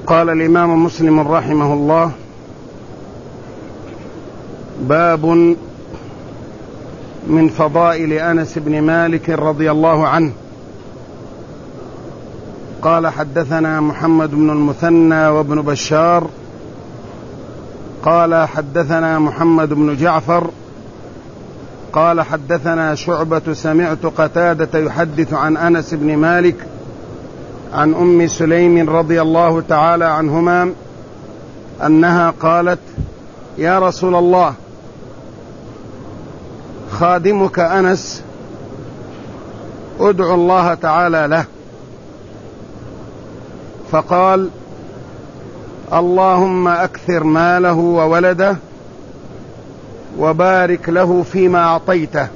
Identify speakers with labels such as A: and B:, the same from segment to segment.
A: قال الإمام مسلم رحمه الله: باب من فضائل أنس بن مالك رضي الله عنه. قال: حدثنا محمد بن المثنى وابن بشار قال: حدثنا محمد بن جعفر قال: حدثنا شعبة سمعت قتادة يحدث عن أنس بن مالك عن أم سليم رضي الله تعالى عنهما أنها قالت: يا رسول الله، خادمك أنس ادعو الله تعالى له. فقال: اللهم أكثر ماله وولده وبارك له فيما أعطيته.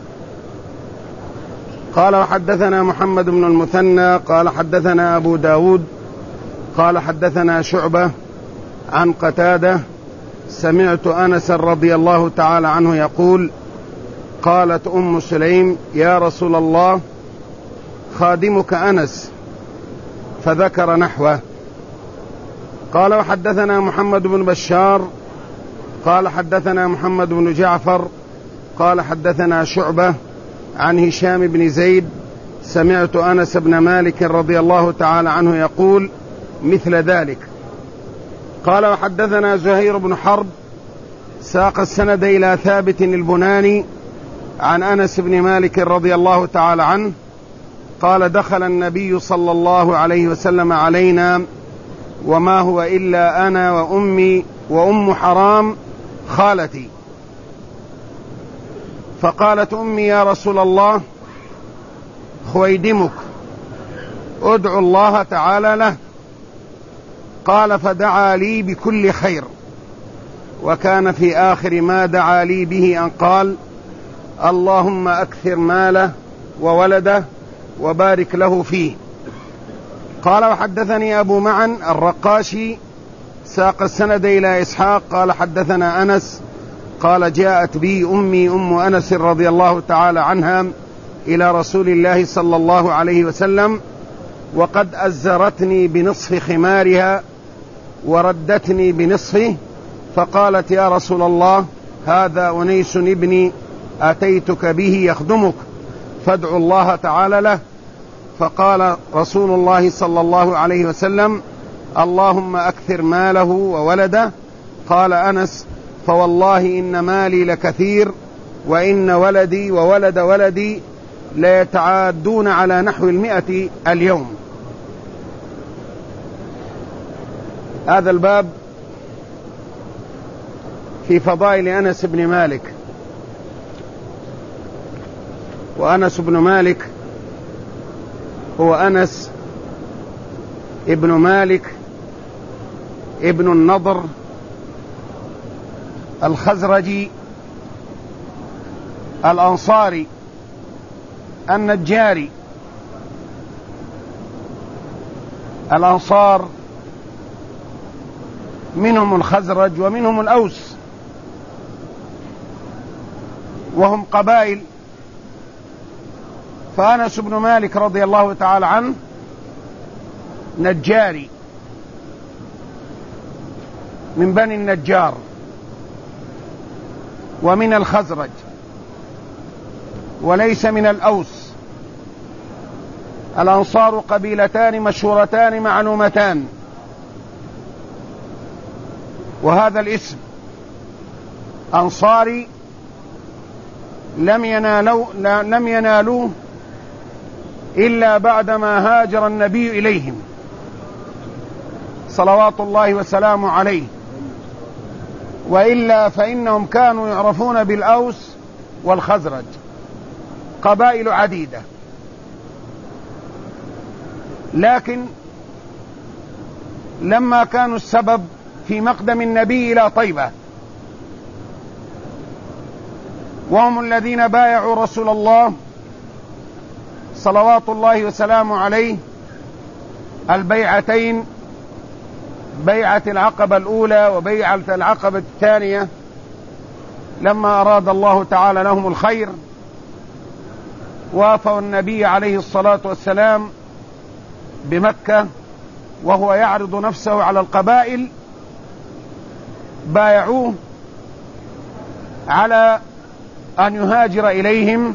A: قال: وحدثنا محمد بن المثنى قال: حدثنا أبو داود قال: حدثنا شعبة عن قتادة سمعت أنس رضي الله تعالى عنه يقول: قالت أم سليم: يا رسول الله، خادمك أنس، فذكر نحوه. قال: وحدثنا محمد بن بشار قال: حدثنا محمد بن جعفر قال: حدثنا شعبة عن هشام بن زيد سمعت أنس بن مالك رضي الله تعالى عنه يقول مثل ذلك. قال: وحدثنا زهير بن حرب ساق السند إلى ثابت البناني عن أنس بن مالك رضي الله تعالى عنه قال: دخل النبي صلى الله عليه وسلم علينا وما هو إلا أنا وأمي وأم حرام خالتي. فقالت أمي: يا رسول الله، خويدمك، ادعو الله تعالى له. قال: فدعا لي بكل خير، وكان في آخر ما دعا لي به أن قال: اللهم أكثر ماله وولده وبارك له فيه. قال: وحدثني أبو معن الرقاشي ساق السند إلى إسحاق قال: حدثنا أنس قال: جاءت بي أمي أم أنس رضي الله تعالى عنها إلى رسول الله صلى الله عليه وسلم وقد أزرتني بنصف خمارها وردتني بنصفه، فقالت: يا رسول الله، هذا أنيس ابني أتيتك به يخدمك، فادعو الله تعالى له. فقال رسول الله صلى الله عليه وسلم: اللهم أكثر ماله وولده. قال أنس: فوالله إن مالي لكثير، وإن ولدي وولد ولدي ليتعادون على نحو 100 اليوم. هذا الباب في فضائل أنس بن مالك. وأنس بن مالك هو أنس ابن مالك ابن النضر الخزرجي الأنصاري النجاري. الأنصار منهم الخزرج ومنهم الأوس، وهم قبائل. فأنس بن مالك رضي الله تعالى عنه نجاري من بني النجار ومن الخزرج، وليس من الأوس. الأنصار قبيلتان مشهورتان معلومتان، وهذا الاسم أنصاري لم ينالوه إلا بعدما هاجر النبي إليهم صلوات الله وسلامه عليه، وإلا فإنهم كانوا يعرفون بالأوس والخزرج، قبائل عديدة. لكن لما كانوا السبب في مقدم النبي إلى طيبة، وهم الذين بايعوا رسول الله صلوات الله وسلامه عليه البيعتين، بيعة العقبة الأولى وبيعة العقبة الثانية، لما أراد الله تعالى لهم الخير وافوا النبي عليه الصلاة والسلام بمكة وهو يعرض نفسه على القبائل بايعوه على أن يهاجر إليهم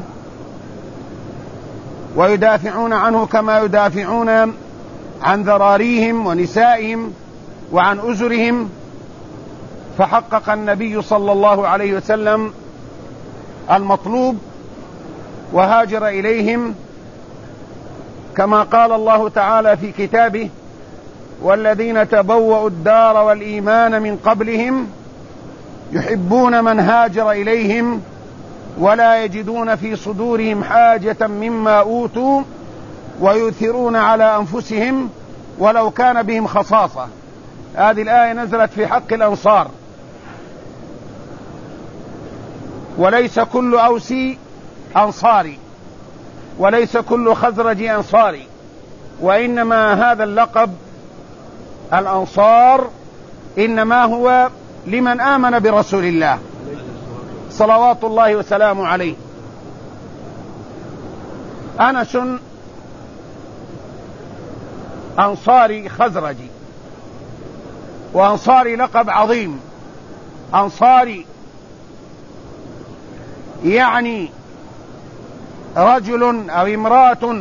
A: ويدافعون عنه كما يدافعون عن ذراريهم ونسائهم وعن أزرهم. فحقق النبي صلى الله عليه وسلم المطلوب وهاجر إليهم، كما قال الله تعالى في كتابه: والذين تبوأوا الدار والإيمان من قبلهم يحبون من هاجر إليهم ولا يجدون في صدورهم حاجة مما أوتوا ويؤثرون على أنفسهم ولو كان بهم خصاصة. هذه الآية نزلت في حق الأنصار، وليس كل أوسي أنصاري وليس كل خزرجي أنصاري، وإنما هذا اللقب الأنصار إنما هو لمن آمن برسول الله صلوات الله وسلامه عليه. أنس أنصاري خزرجي، وأنصاري لقب عظيم. أنصاري يعني رجل أو امرأة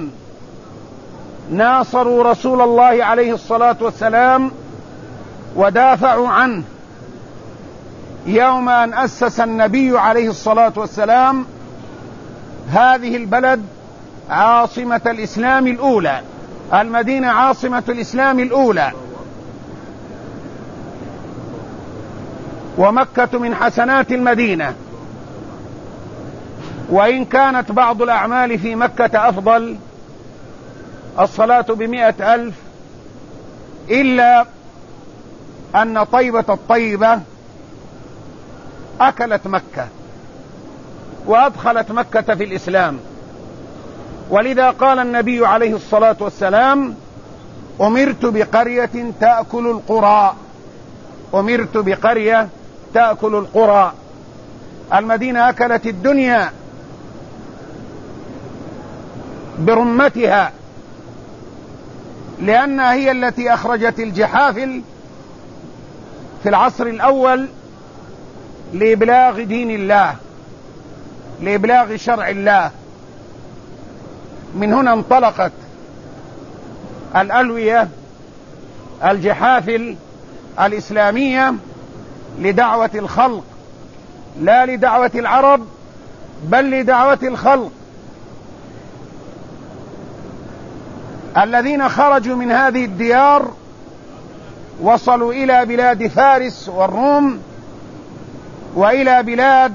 A: ناصروا رسول الله عليه الصلاة والسلام ودافعوا عنه يوم أن أسس النبي عليه الصلاة والسلام هذه البلد عاصمة الإسلام الأولى، المدينة عاصمة الإسلام الأولى، ومكة من حسنات المدينة. وإن كانت بعض الأعمال في مكة أفضل، الصلاة ب100,000، إلا أن طيبة الطيبة أكلت مكة وأدخلت مكة في الإسلام. ولذا قال النبي عليه الصلاة والسلام: أمرت بقرية تأكل القرى. أمرت بقرية تأكل القرى. المدينة أكلت الدنيا برمتها، لأنها هي التي أخرجت الجحافل في العصر الأول لإبلاغ دين الله، لإبلاغ شرع الله. من هنا انطلقت الألوية الجحافل الإسلامية لدعوة الخلق، لا لدعوة العرب بل لدعوة الخلق. الذين خرجوا من هذه الديار وصلوا إلى بلاد فارس والروم، وإلى بلاد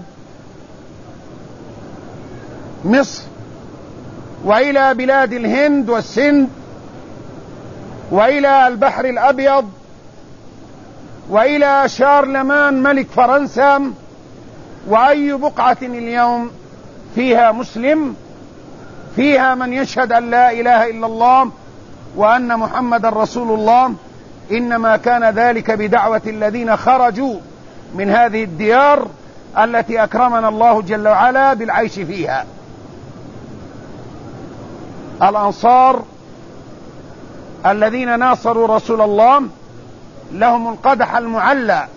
A: مصر، وإلى بلاد الهند والسند، وإلى البحر الأبيض، وإلى شارلمان ملك فرنسا. وأي بقعة اليوم فيها مسلم، فيها من يشهد أن لا إله إلا الله وأن محمد رسول الله، إنما كان ذلك بدعوة الذين خرجوا من هذه الديار التي أكرمنا الله جل وعلا بالعيش فيها. الأنصار الذين ناصروا رسول الله لهم القدح المعلى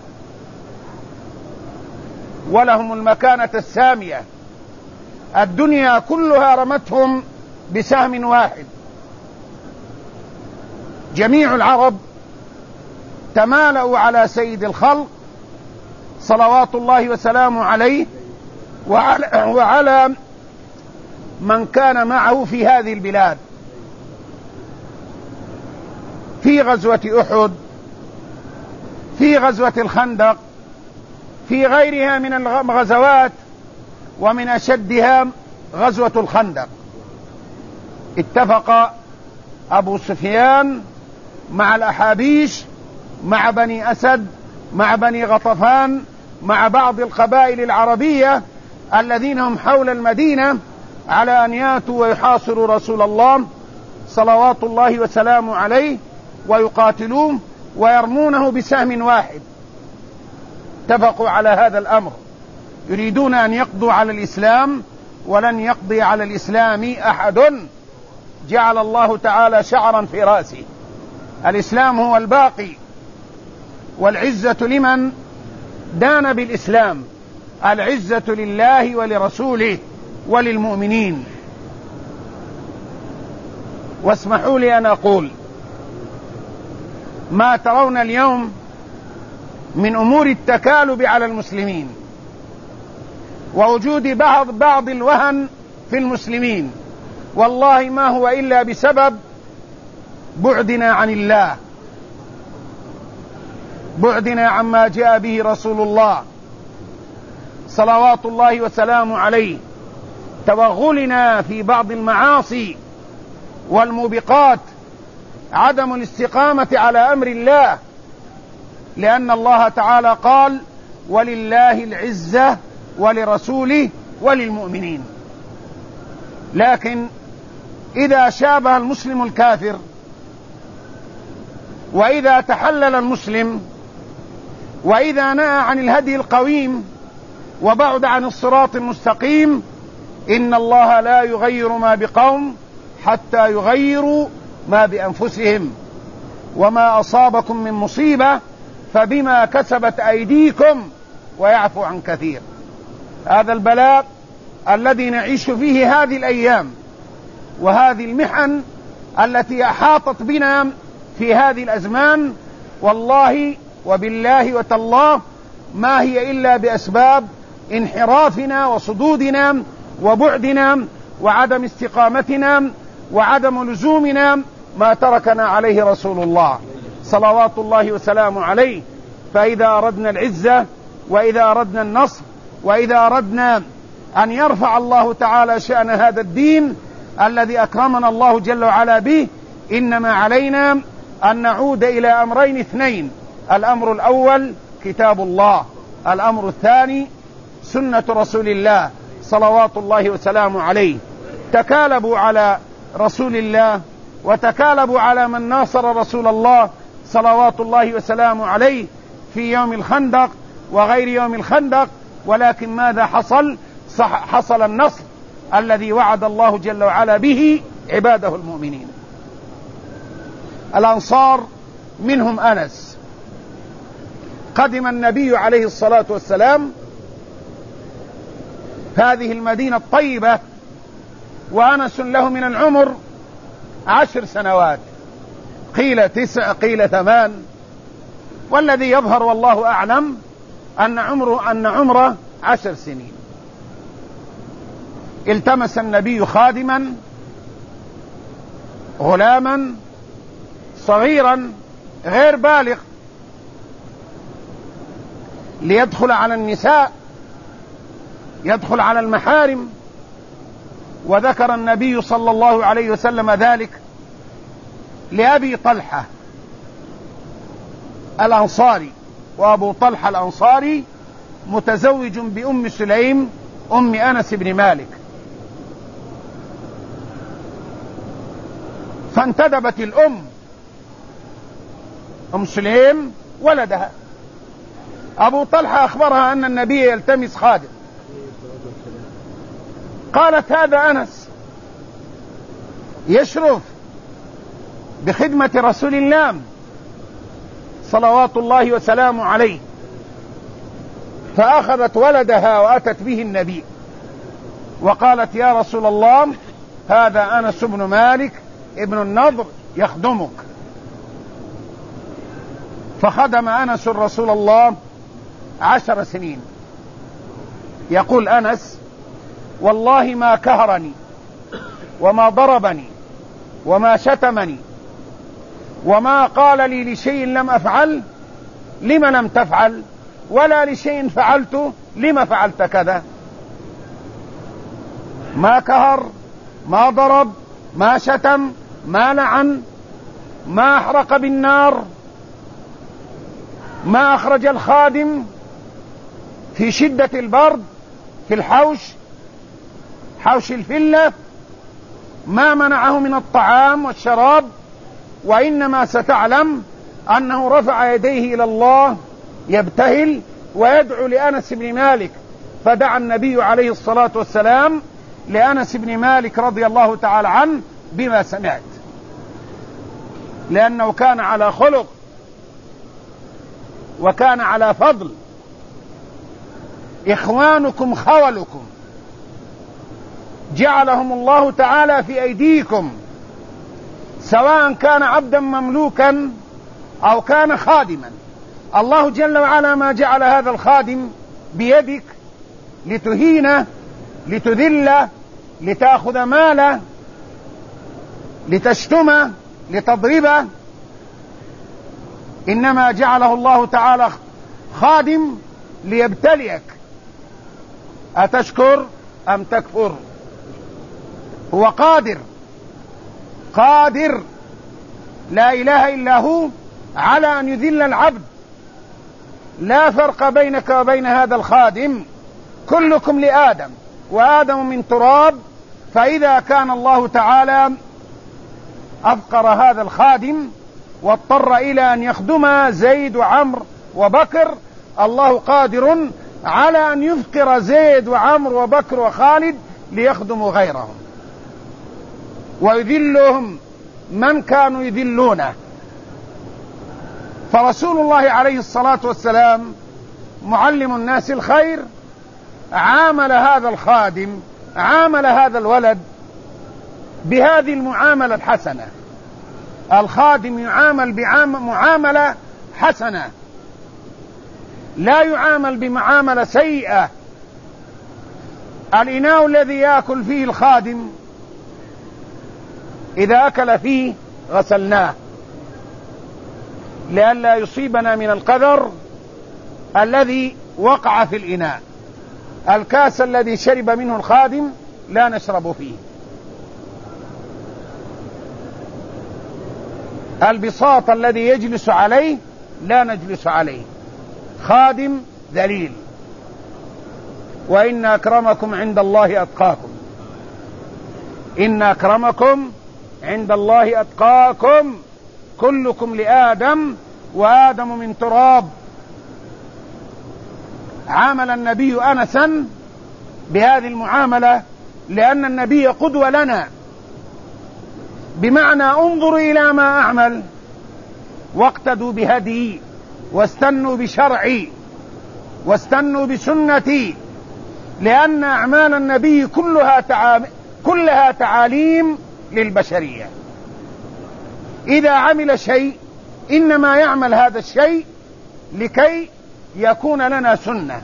A: ولهم المكانة السامية. الدنيا كلها رمتهم بسهم واحد. جميع العرب تمالأوا على سيد الخلق صلوات الله وسلامه عليه وعلى من كان معه في هذه البلاد. في غزوة أحد، في غزوة الخندق، في غيرها من الغزوات، ومن أشدها غزوة الخندق، اتفق أبو سفيان مع الأحابيش، مع بني أسد، مع بني غطفان، مع بعض القبائل العربية الذين هم حول المدينة، على أن ياتوا ويحاصروا رسول الله صلوات الله وسلامه عليه ويقاتلوه ويرمونه بسهم واحد. اتفقوا على هذا الأمر، يريدون أن يقضوا على الإسلام، ولن يقضي على الإسلام أحد جعل الله تعالى شعرا في رأسه. الإسلام هو الباقي، والعزة لمن دان بالإسلام، العزة لله ولرسوله وللمؤمنين. واسمحوا لي أن أقول ما ترون اليوم من أمور التكالب على المسلمين ووجود بعض الوهن في المسلمين، والله ما هو إلا بسبب بعدنا عن الله، بعدنا عما جاء به رسول الله صلوات الله وسلامه عليه، توغلنا في بعض المعاصي والموبقات، عدم الاستقامة على أمر الله، لأن الله تعالى قال ولله العزة ولرسوله وللمؤمنين. لكن إذا شابه المسلم الكافر، وإذا تحلل المسلم، وإذا نأى عن الهدي القويم وبعد عن الصراط المستقيم، إن الله لا يغير ما بقوم حتى يغيروا ما بأنفسهم، وما أصابكم من مصيبة فبما كسبت أيديكم ويعفو عن كثير. هذا البلاء الذي نعيش فيه هذه الأيام، وهذه المحن التي أحاطت بنا في هذه الأزمان، والله وبالله وتالله ما هي إلا بأسباب انحرافنا وصدودنا وبعدنا وعدم استقامتنا وعدم لزومنا ما تركنا عليه رسول الله صلوات الله وسلامه عليه. فإذا أردنا العزة، وإذا أردنا النصر، وإذا أردنا أن يرفع الله تعالى شأن هذا الدين الذي أكرمنا الله جل وعلا به، إنما علينا أن نعود إلى أمرين اثنين: الأمر الأول كتاب الله، الأمر الثاني سنة رسول الله صلوات الله وسلامه عليه. تكالبوا على رسول الله، وتكالبوا على من ناصر رسول الله صلوات الله وسلامه عليه في يوم الخندق وغير يوم الخندق، ولكن ماذا حصل؟ حصل النصر الذي وعد الله جل وعلا به عباده المؤمنين. الأنصار منهم أنس، قدم النبي عليه الصلاة والسلام هذه المدينة الطيبة وأنس له من العمر 10 سنوات، قيل 9 قيل 8، والذي يظهر والله أعلم أن عمره 10 سنين. التمس النبي خادما غلاما صغيرا غير بالغ ليدخل على النساء، يدخل على المحارم، وذكر النبي صلى الله عليه وسلم ذلك لأبي طلحة الأنصاري، وأبو طلحة الأنصاري متزوج بأم سليم أم أنس بن مالك، فانتدبت الأم أم سليم ولدها. أبو طلحة أخبرها أن النبي يلتمس خادم، قالت هذا أنس يشرف بخدمة رسول الله صلوات الله وسلامه عليه، فأخذت ولدها وأتت به النبي وقالت يا رسول الله هذا أنس بن مالك ابن النضر يخدمك. فخدم أنس رسول الله 10 سنين. يقول أنس والله ما كهرني وما ضربني وما شتمني وما قال لي لشيء لم أفعل لم لم تفعل، ولا لشيء فعلته لم فعلت كذا. ما كهر، ما ضرب، ما شتم، ما لعن، ما أحرق بالنار، ما أخرج الخادم في شدة البرد في الحوش، حوش الفلة، ما منعه من الطعام والشراب، وإنما ستعلم أنه رفع يديه إلى الله يبتهل ويدعو لأنس بن مالك. فدعا النبي عليه الصلاة والسلام لأنس بن مالك رضي الله تعالى عنه بما سمعت. لأنه كان على خلق وكان على فضل. إخوانكم خولكم، جعلهم الله تعالى في أيديكم، سواء كان عبدا مملوكا أو كان خادما. الله جل وعلا ما جعل هذا الخادم بيدك لتهينه، لتذله، لتأخذ ماله، لتشتمه، لتضربه، إنما جعله الله تعالى خادم ليبتليك، أتشكر أم تكفر. هو قادر لا إله إلا هو على أن يذل العبد. لا فرق بينك وبين هذا الخادم، كلكم لآدم وآدم من تراب. فإذا كان الله تعالى أفقر هذا الخادم واضطر إلى أن يخدم زيد وعمر وبكر، الله قادر على أن يفقر زيد وعمر وبكر وخالد ليخدموا غيرهم ويذلهم من كانوا يذلونه. فرسول الله عليه الصلاة والسلام معلم الناس الخير عامل هذا الخادم، عامل هذا الولد بهذه المعاملة الحسنة. الخادم يعامل معاملة حسنة، لا يعامل بمعاملة سيئة. الإناء الذي يأكل فيه الخادم إذا أكل فيه غسلناه لئلا يصيبنا من القدر الذي وقع في الإناء. الكاس الذي شرب منه الخادم لا نشرب فيه، البساط الذي يجلس عليه لا نجلس عليه. خادم ذليل. وإن أكرمكم عند الله أتقاكم، إن أكرمكم عند الله أتقاكم، كلكم لآدم وآدم من تراب. عامل النبي أنسا بهذه المعاملة لأن النبي قدوة لنا، بمعنى انظروا إلى ما أعمل واقتدوا بهدي واستنوا بشرعي واستنوا بسنتي، لأن أعمال النبي كلها تعاليم للبشرية. إذا عمل شيء إنما يعمل هذا الشيء لكي يكون لنا سنة.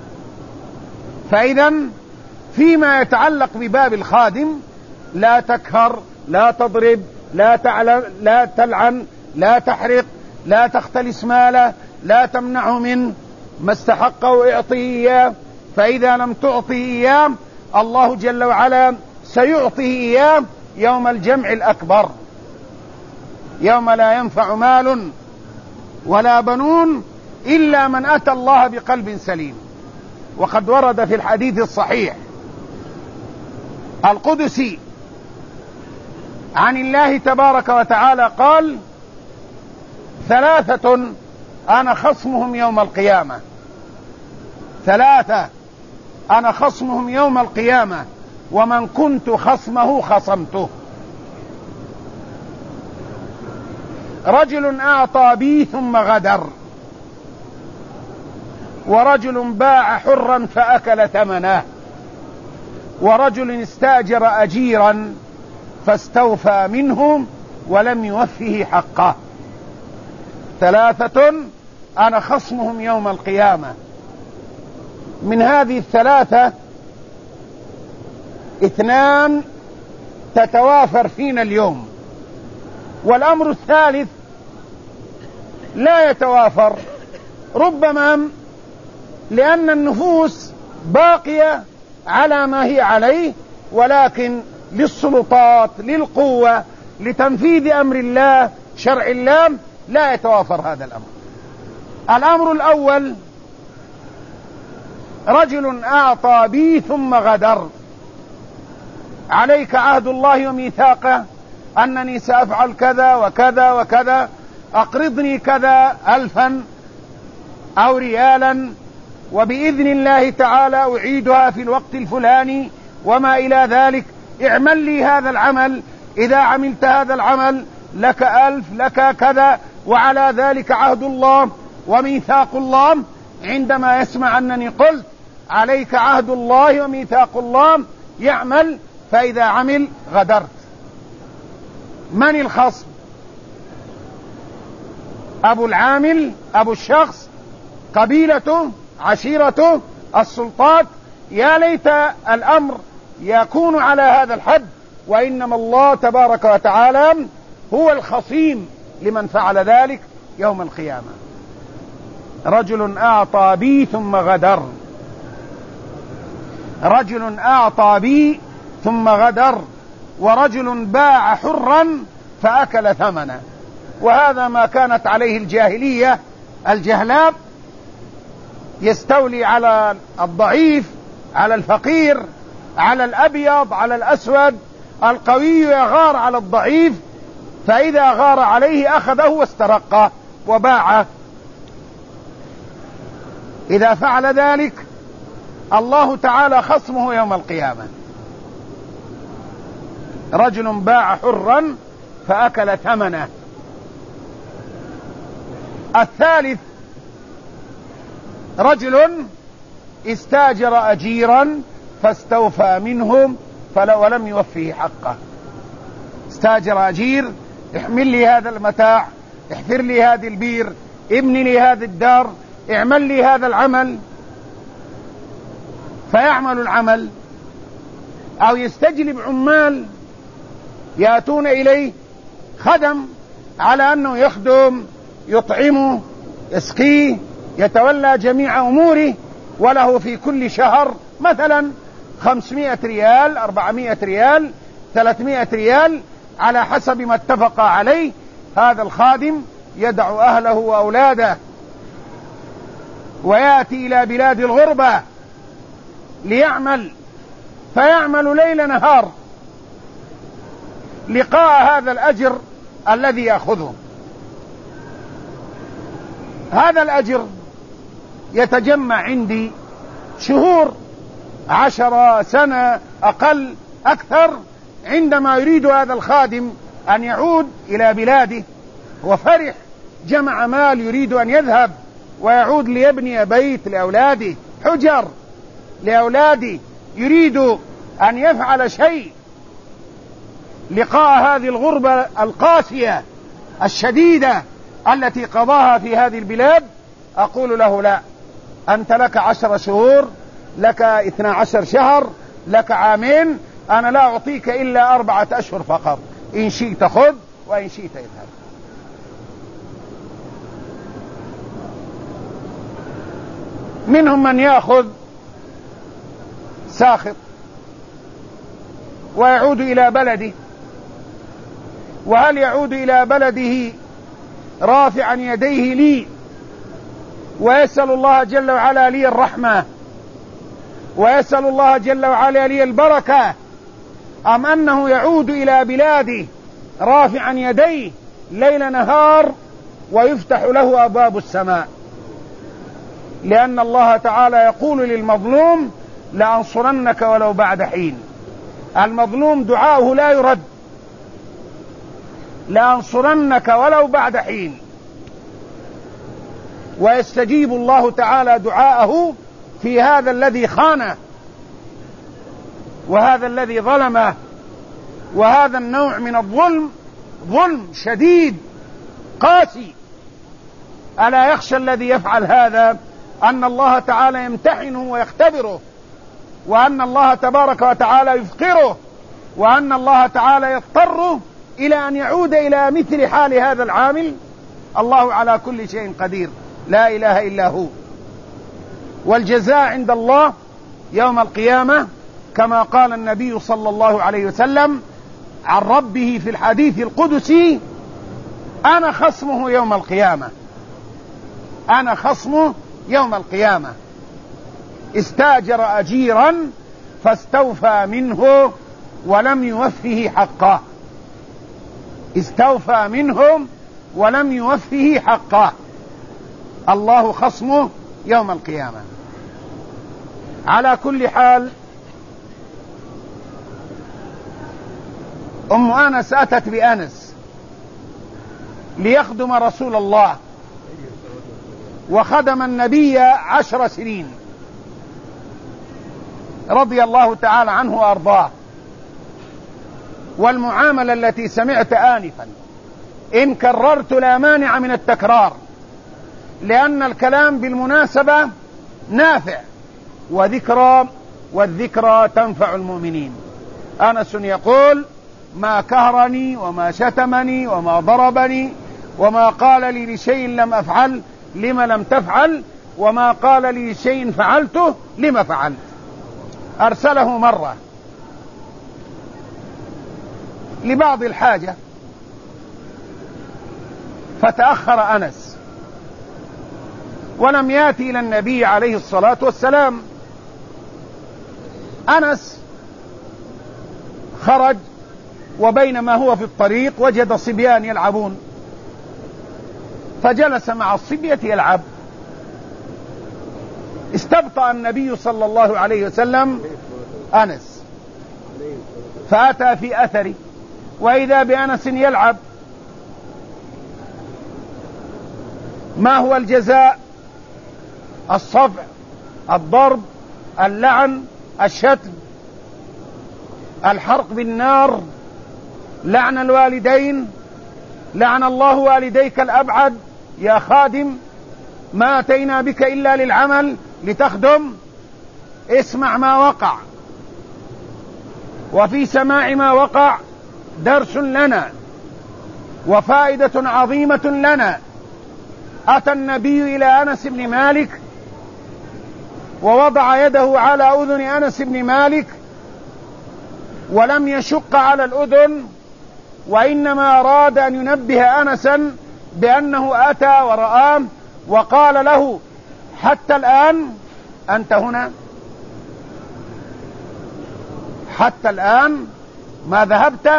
A: فإذا فيما يتعلق بباب الخادم لا تكهر، لا تضرب، لا تلعن، لا تحرق، لا تختلس ماله، لا تمنعه من ما استحقه اعطيه إياه. فإذا لم تعطيه إياه الله جل وعلا سيعطيه إياه يوم الجمع الأكبر، يوم لا ينفع مال ولا بنون إلا من أتى الله بقلب سليم. وقد ورد في الحديث الصحيح القدسي عن الله تبارك وتعالى قال: ثلاثة أنا خصمهم يوم القيامة، ثلاثة أنا خصمهم يوم القيامة، ومن كنت خصمه خصمته. رجل أعطى بي ثم غدر، ورجل باع حرا فأكل ثمنه، ورجل استأجر أجيرا فاستوفى منه ولم يوفه حقه. ثلاثة أنا خصمهم يوم القيامة. من هذه الثلاثة اثنان تتوافر فينا اليوم، والأمر الثالث لا يتوافر، ربما لأن النفوس باقية على ما هي عليه، ولكن للسلطات، للقوة، لتنفيذ أمر الله، شرع الله، لا يتوافر هذا الأمر. الأمر الأول: رجل أعطى بي ثم غدر. عليك عهد الله وميثاقه أنني سأفعل كذا وكذا وكذا، أقرضني كذا 1000 أو ريالا، وبإذن الله تعالى أعيدها في الوقت الفلاني وما إلى ذلك. اعمل لي هذا العمل، إذا عملت هذا العمل لك 1000 لك كذا، وعلى ذلك عهد الله وميثاق الله. عندما يسمع أنني قلت عليك عهد الله وميثاق الله يعمل، فإذا عمل غدرت. من الخصم؟ أبو العامل، أبو الشخص، قبيلته، عشيرته، السلطات. يا ليت الأمر يكون على هذا الحد، وإنما الله تبارك وتعالى هو الخصيم لمن فعل ذلك يوم القيامة. رجل أعطى بي ثم غدر، رجل أعطى بي ثم غدر، ورجل باع حرا فأكل ثمنه. وهذا ما كانت عليه الجاهلية الجهلاء، يستولي على الضعيف، على الفقير، على الأبيض، على الأسود. القوي يغار على الضعيف، فإذا غار عليه أخذه واسترقه وباعه. إذا فعل ذلك الله تعالى خصمه يوم القيامة. رجل باع حرا فأكل ثمنه. الثالث رجل استاجر أجيرا فاستوفى منهم ولم يوفيه حقه. استاجر أجير، احمل لي هذا المتاع، احفر لي هذه البير، ابني لي هذه الدار، اعمل لي هذا العمل، فيعمل العمل. أو يستجلب عمال يأتون إليه، خدم، على أنه يخدم، يطعمه، يسقيه، يتولى جميع أموره، وله في كل شهر مثلا 500 ريال، 400 ريال، 300 ريال، على حسب ما اتفق عليه. هذا الخادم يدع أهله وأولاده ويأتي إلى بلاد الغربة ليعمل، فيعمل ليل نهار لقاء هذا الأجر الذي يأخذه. هذا الأجر يتجمع عندي شهور، 10 سنة، أقل أكثر. عندما يريد هذا الخادم أن يعود إلى بلاده وفرح، جمع مال، يريد أن يذهب ويعود ليبني بيت لأولاده، حجر لأولاده، يريد أن يفعل شيء لقاء هذه الغربة القاسية الشديدة التي قضاها في هذه البلاد، أقول له لا، أنت لك 10 شهور، لك 12 شهر، لك عامين، أنا لا أعطيك إلا 4 أشهر فقط، إن شئت خذ وإن شئت اذهب. منهم من يأخذ ساخط ويعود إلى بلده، وهل يعود إلى بلده رافعا يديه لي ويسأل الله جل وعلا لي الرحمة ويسأل الله جل وعلا لي البركة، أم أنه يعود إلى بلاده رافعا يديه ليل نهار ويفتح له أبواب السماء؟ لأن الله تعالى يقول للمظلوم لأنصرنك ولو بعد حين. المظلوم دعاؤه لا يرد، لأنصرنك ولو بعد حين، ويستجيب الله تعالى دعاءه في هذا الذي خانه وهذا الذي ظلمه. وهذا النوع من الظلم ظلم شديد قاسي. ألا يخشى الذي يفعل هذا أن الله تعالى يمتحنه ويختبره، وأن الله تبارك وتعالى يفقره، وأن الله تعالى يضطره إلى أن يعود إلى مثل حال هذا العامل؟ الله على كل شيء قدير، لا إله إلا هو. والجزاء عند الله يوم القيامة كما قال النبي صلى الله عليه وسلم عن ربه في الحديث القدسي: أنا خصمه يوم القيامة، أنا خصمه يوم القيامة. استاجر أجيرا فاستوفى منه ولم يوفه حقه، استوفى منهم ولم يوفه حقه. الله خصمه يوم القيامة. على كل حال، أم أنس أتت بأنس ليخدم رسول الله، وخدم النبي 10 سنين رضي الله تعالى عنه وأرضاه. والمعاملة التي سمعت آنفا إن كررت لا مانع من التكرار، لأن الكلام بالمناسبة نافع والذكرى تنفع المؤمنين. أنس يقول: ما كهرني وما شتمني وما ضربني وما قال لي لشيء لم أفعل لما لم تفعل، وما قال لي شيء فعلته لما فعلت. أرسله مرة لبعض الحاجة فتأخر أنس ولم يأتي إلى النبي عليه الصلاة والسلام. أنس خرج، وبينما هو في الطريق وجد صبيان يلعبون، فجلس مع الصبية يلعب. استبطأ النبي صلى الله عليه وسلم أنس فأتى في أثره، وإذا بأنس يلعب. ما هو الجزاء؟ الصفع، الضرب، اللعن، الشتم، الحرق بالنار، لعن الوالدين، لعن الله والديك الأبعد يا خادم، ما أتينا بك إلا للعمل لتخدم. اسمع ما وقع، وفي سماع ما وقع درس لنا وفائدة عظيمة لنا. أتى النبي إلى أنس بن مالك ووضع يده على أذن أنس بن مالك، ولم يشق على الأذن، وإنما أراد أن ينبه أنسا بأنه أتى ورآه، وقال له: حتى الآن أنت هنا؟ حتى الآن ما ذهبت؟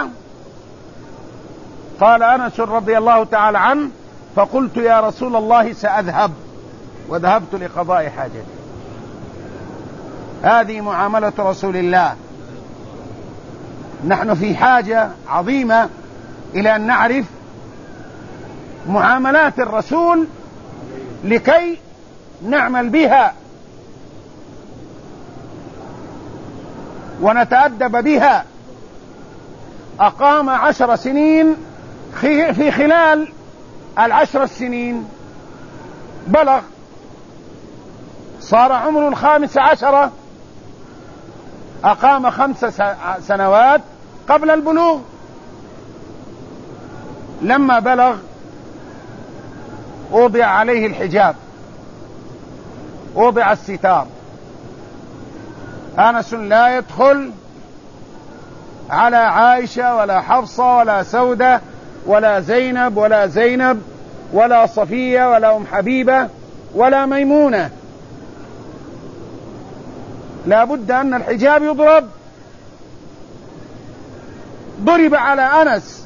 A: قال أنس رضي الله تعالى عنه: فقلت يا رسول الله سأذهب، وذهبت لقضاء حاجتي. هذه معاملة رسول الله. نحن في حاجة عظيمة إلى أن نعرف معاملات الرسول لكي نعمل بها ونتأدب بها. أقام 10 سنين، في خلال 10 سنين بلغ، صار عمره 15. أقام 5 سنوات قبل البلوغ. لما بلغ وضع عليه الحجاب، وضع الستار. أنس لا يدخل على عائشة ولا حفصة ولا سودة ولا زينب ولا صفية ولا أم حبيبة ولا ميمونة. لا بد أن الحجاب يضرب. ضرب على أنس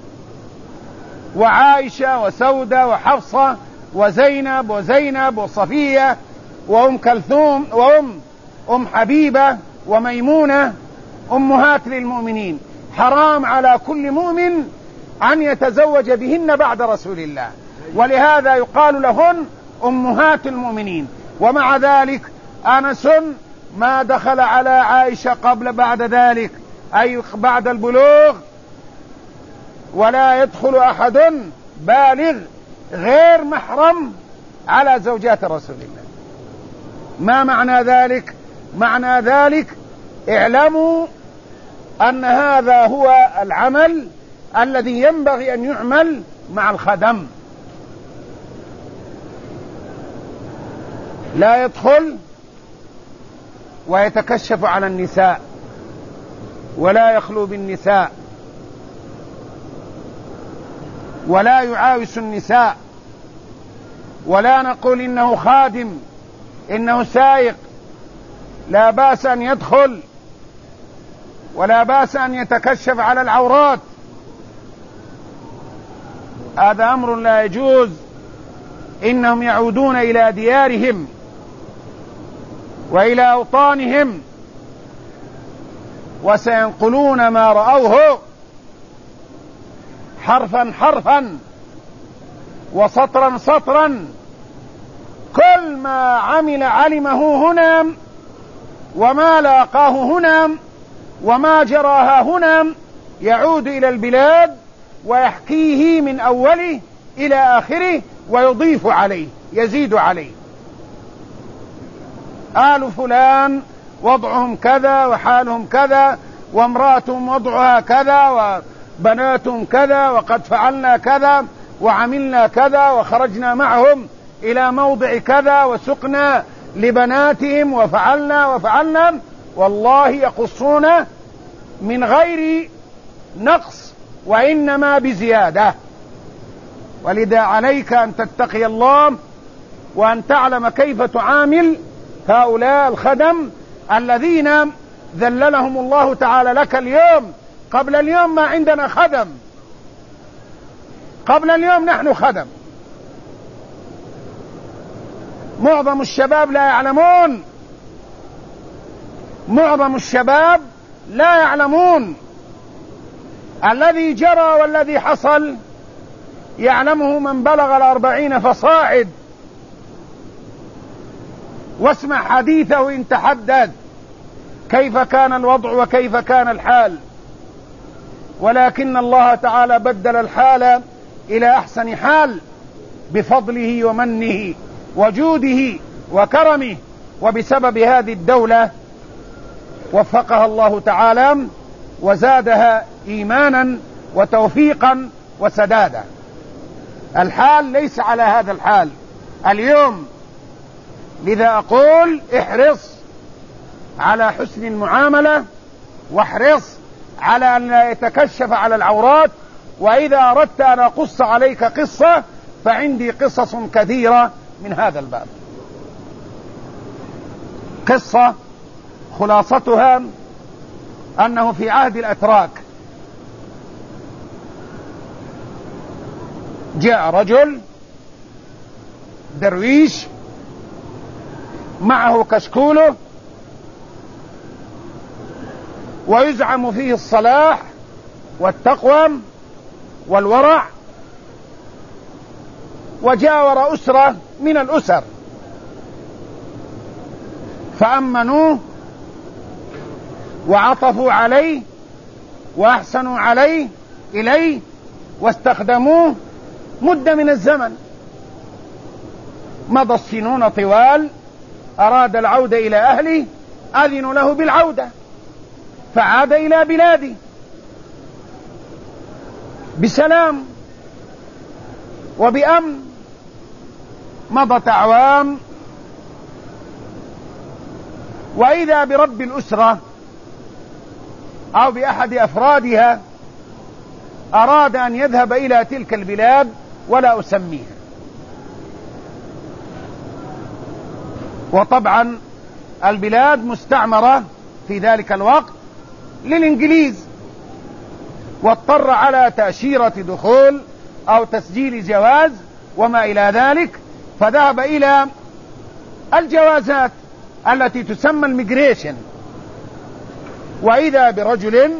A: وعائشة وسودة وحفصة وزينب وصفية وأم كلثوم وأم حبيبة وميمونة، أمهات للمؤمنين. حرام على كل مؤمن أن يتزوج بهن بعد رسول الله، ولهذا يقال لهن أمهات المؤمنين. ومع ذلك أنس ما دخل على عائشة بعد ذلك، أي بعد البلوغ، ولا يدخل أحد بالغ غير محرم على زوجات رسول الله. ما معنى ذلك؟ معنى ذلك اعلموا أن هذا هو العمل الذي ينبغي أن يعمل مع الخدم. لا يدخل ويتكشف على النساء، ولا يخلو بالنساء، ولا يعاوس النساء، ولا نقول إنه خادم، إنه سائق. لا بأس أن يدخل، ولا بأس أن يتكشف على العورات. هذا أمر لا يجوز. إنهم يعودون إلى ديارهم وإلى أوطانهم وسينقلون ما رأوه حرفا وسطرا سطرا، كل ما عمل علمه هنا، وما لاقاه هنا، وما جراها هنا، يعود إلى البلاد ويحكيه من أوله إلى آخره ويضيف عليه، يزيد عليه. آل فلان وضعهم كذا وحالهم كذا، وامرأتهم وضعها كذا، وبناتهم كذا، وقد فعلنا كذا وعملنا كذا، وخرجنا معهم إلى موضع كذا، وسقنا لبناتهم، وفعلنا. والله يقصون من غير نقص وإنما بزيادة. ولذا عليك أن تتقي الله، وأن تعلم كيف تعامل هؤلاء الخدم الذين ذللهم الله تعالى لك اليوم. قبل اليوم ما عندنا خدم، قبل اليوم نحن خدم. معظم الشباب لا يعلمون، معظم الشباب لا يعلمون الذي جرى والذي حصل يعلمه من بلغ 40 فصاعد، واسمع حديثه إن تحدث كيف كان الوضع وكيف كان الحال. ولكن الله تعالى بدل الحال إلى أحسن حال بفضله ومنه وجوده وكرمه. وبسبب هذه الدولة وفقها الله تعالى وزادها إيمانا وتوفيقا وسدادا. الحال ليس على هذا الحال اليوم. لذا أقول احرص على حسن المعاملة، واحرص على أن لا يتكشف على العورات. وإذا أردت أن أقص عليك قصة فعندي قصص كثيرة من هذا الباب. قصة خلاصتها أنه في عهد الأتراك جاء رجل درويش معه كشكوله ويزعم فيه الصلاح والتقوى والورع، وجاور أسرة من الأسر فأمنوه وعطفوا عليه وأحسنوا إليه واستخدموه مدة من الزمن. مضى السنون طوال، أراد العودة إلى أهله، أذنوا له بالعودة فعاد إلى بلاده بسلام وبأمن. مضت أعوام، وإذا برب الأسرة أو بأحد أفرادها أراد أن يذهب إلى تلك البلاد ولا أسميها. وطبعا البلاد مستعمرة في ذلك الوقت للإنجليز، واضطر على تأشيرة دخول أو تسجيل جواز وما إلى ذلك، فذهب إلى الجوازات التي تسمى الميجريشن. وإذا برجل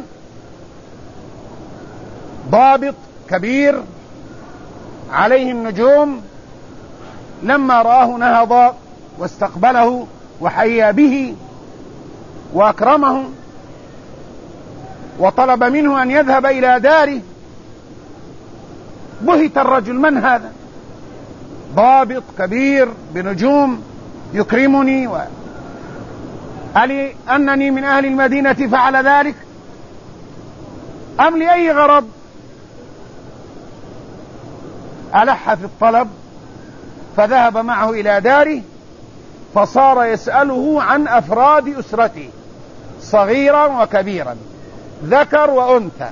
A: ضابط كبير عليه النجوم، لما رآه نهض واستقبله وحيا به وأكرمه وطلب منه أن يذهب إلى داره. بهت الرجل، من هذا؟ ضابط كبير بنجوم يكرمني ألي أنني من أهل المدينة فعل ذلك أم لأي غرض؟ ألح في الطلب فذهب معه إلى داره، فصار يسأله عن أفراد أسرته صغيرا وكبيرا، ذكر وأنثى،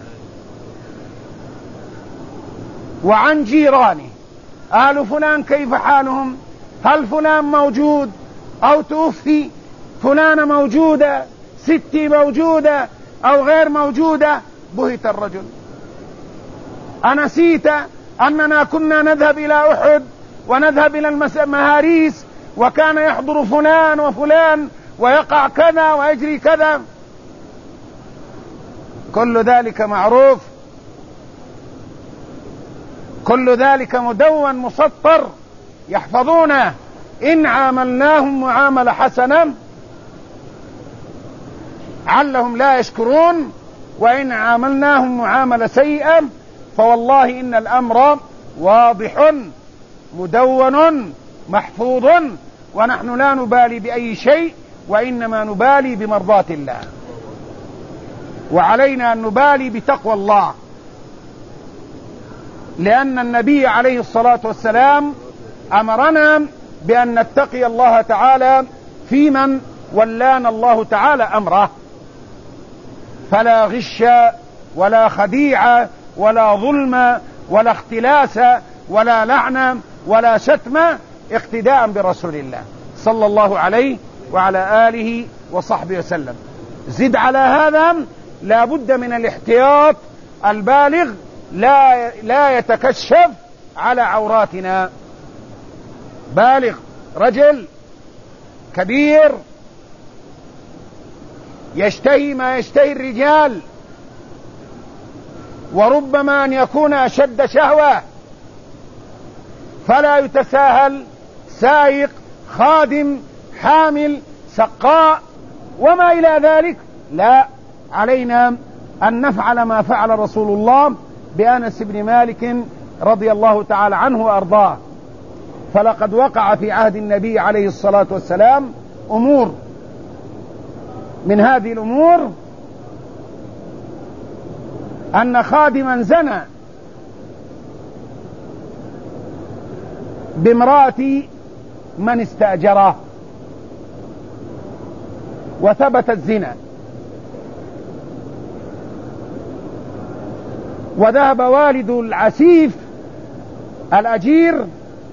A: وعن جيرانه. آل فلان كيف حالهم؟ هل فلان موجود أو توفي؟ فلانة موجودة؟ ستي موجودة أو غير موجودة؟ بهت الرجل. أنسيت أننا كنا نذهب إلى أحد ونذهب إلى المهاريس وكان يحضر فلان وفلان ويقع كذا ويجري كذا؟ كل ذلك معروف. كل ذلك مدون مسطر يحفظونه. إن عاملناهم معاملة حسنة علهم لا يشكرون، وإن عاملناهم معاملة سيئة فوالله إن الأمر واضح مدون محفوظ، ونحن لا نبالي بأي شيء، وإنما نبالي بمرضاة الله، وعلينا أن نبالي بتقوى الله، لأن النبي عليه الصلاة والسلام أمرنا بأن نتقي الله تعالى في من ولانا الله تعالى أمره، فلا غش ولا خديعة ولا ظلم ولا اختلاس ولا لعنة ولا شتم، اقتداء برسول الله صلى الله عليه وعلى آله وصحبه وسلم. زد على هذا لا بد من الاحتياط البالغ، لا يتكشف على عوراتنا. بالغ رجل كبير يشتهي ما يشتهي الرجال، وربما أن يكون أشد شهوة، فلا يتساهل سائق، خادم، حامل، سقاء وما إلى ذلك. لا، علينا أن نفعل ما فعل رسول الله بأنس بن مالك رضي الله تعالى عنه وأرضاه. فلقد وقع في عهد النبي عليه الصلاة والسلام أمور، من هذه الأمور أن خادما زنى بامرأة من استأجره وثبت الزنا، وذهب والد العسيف الأجير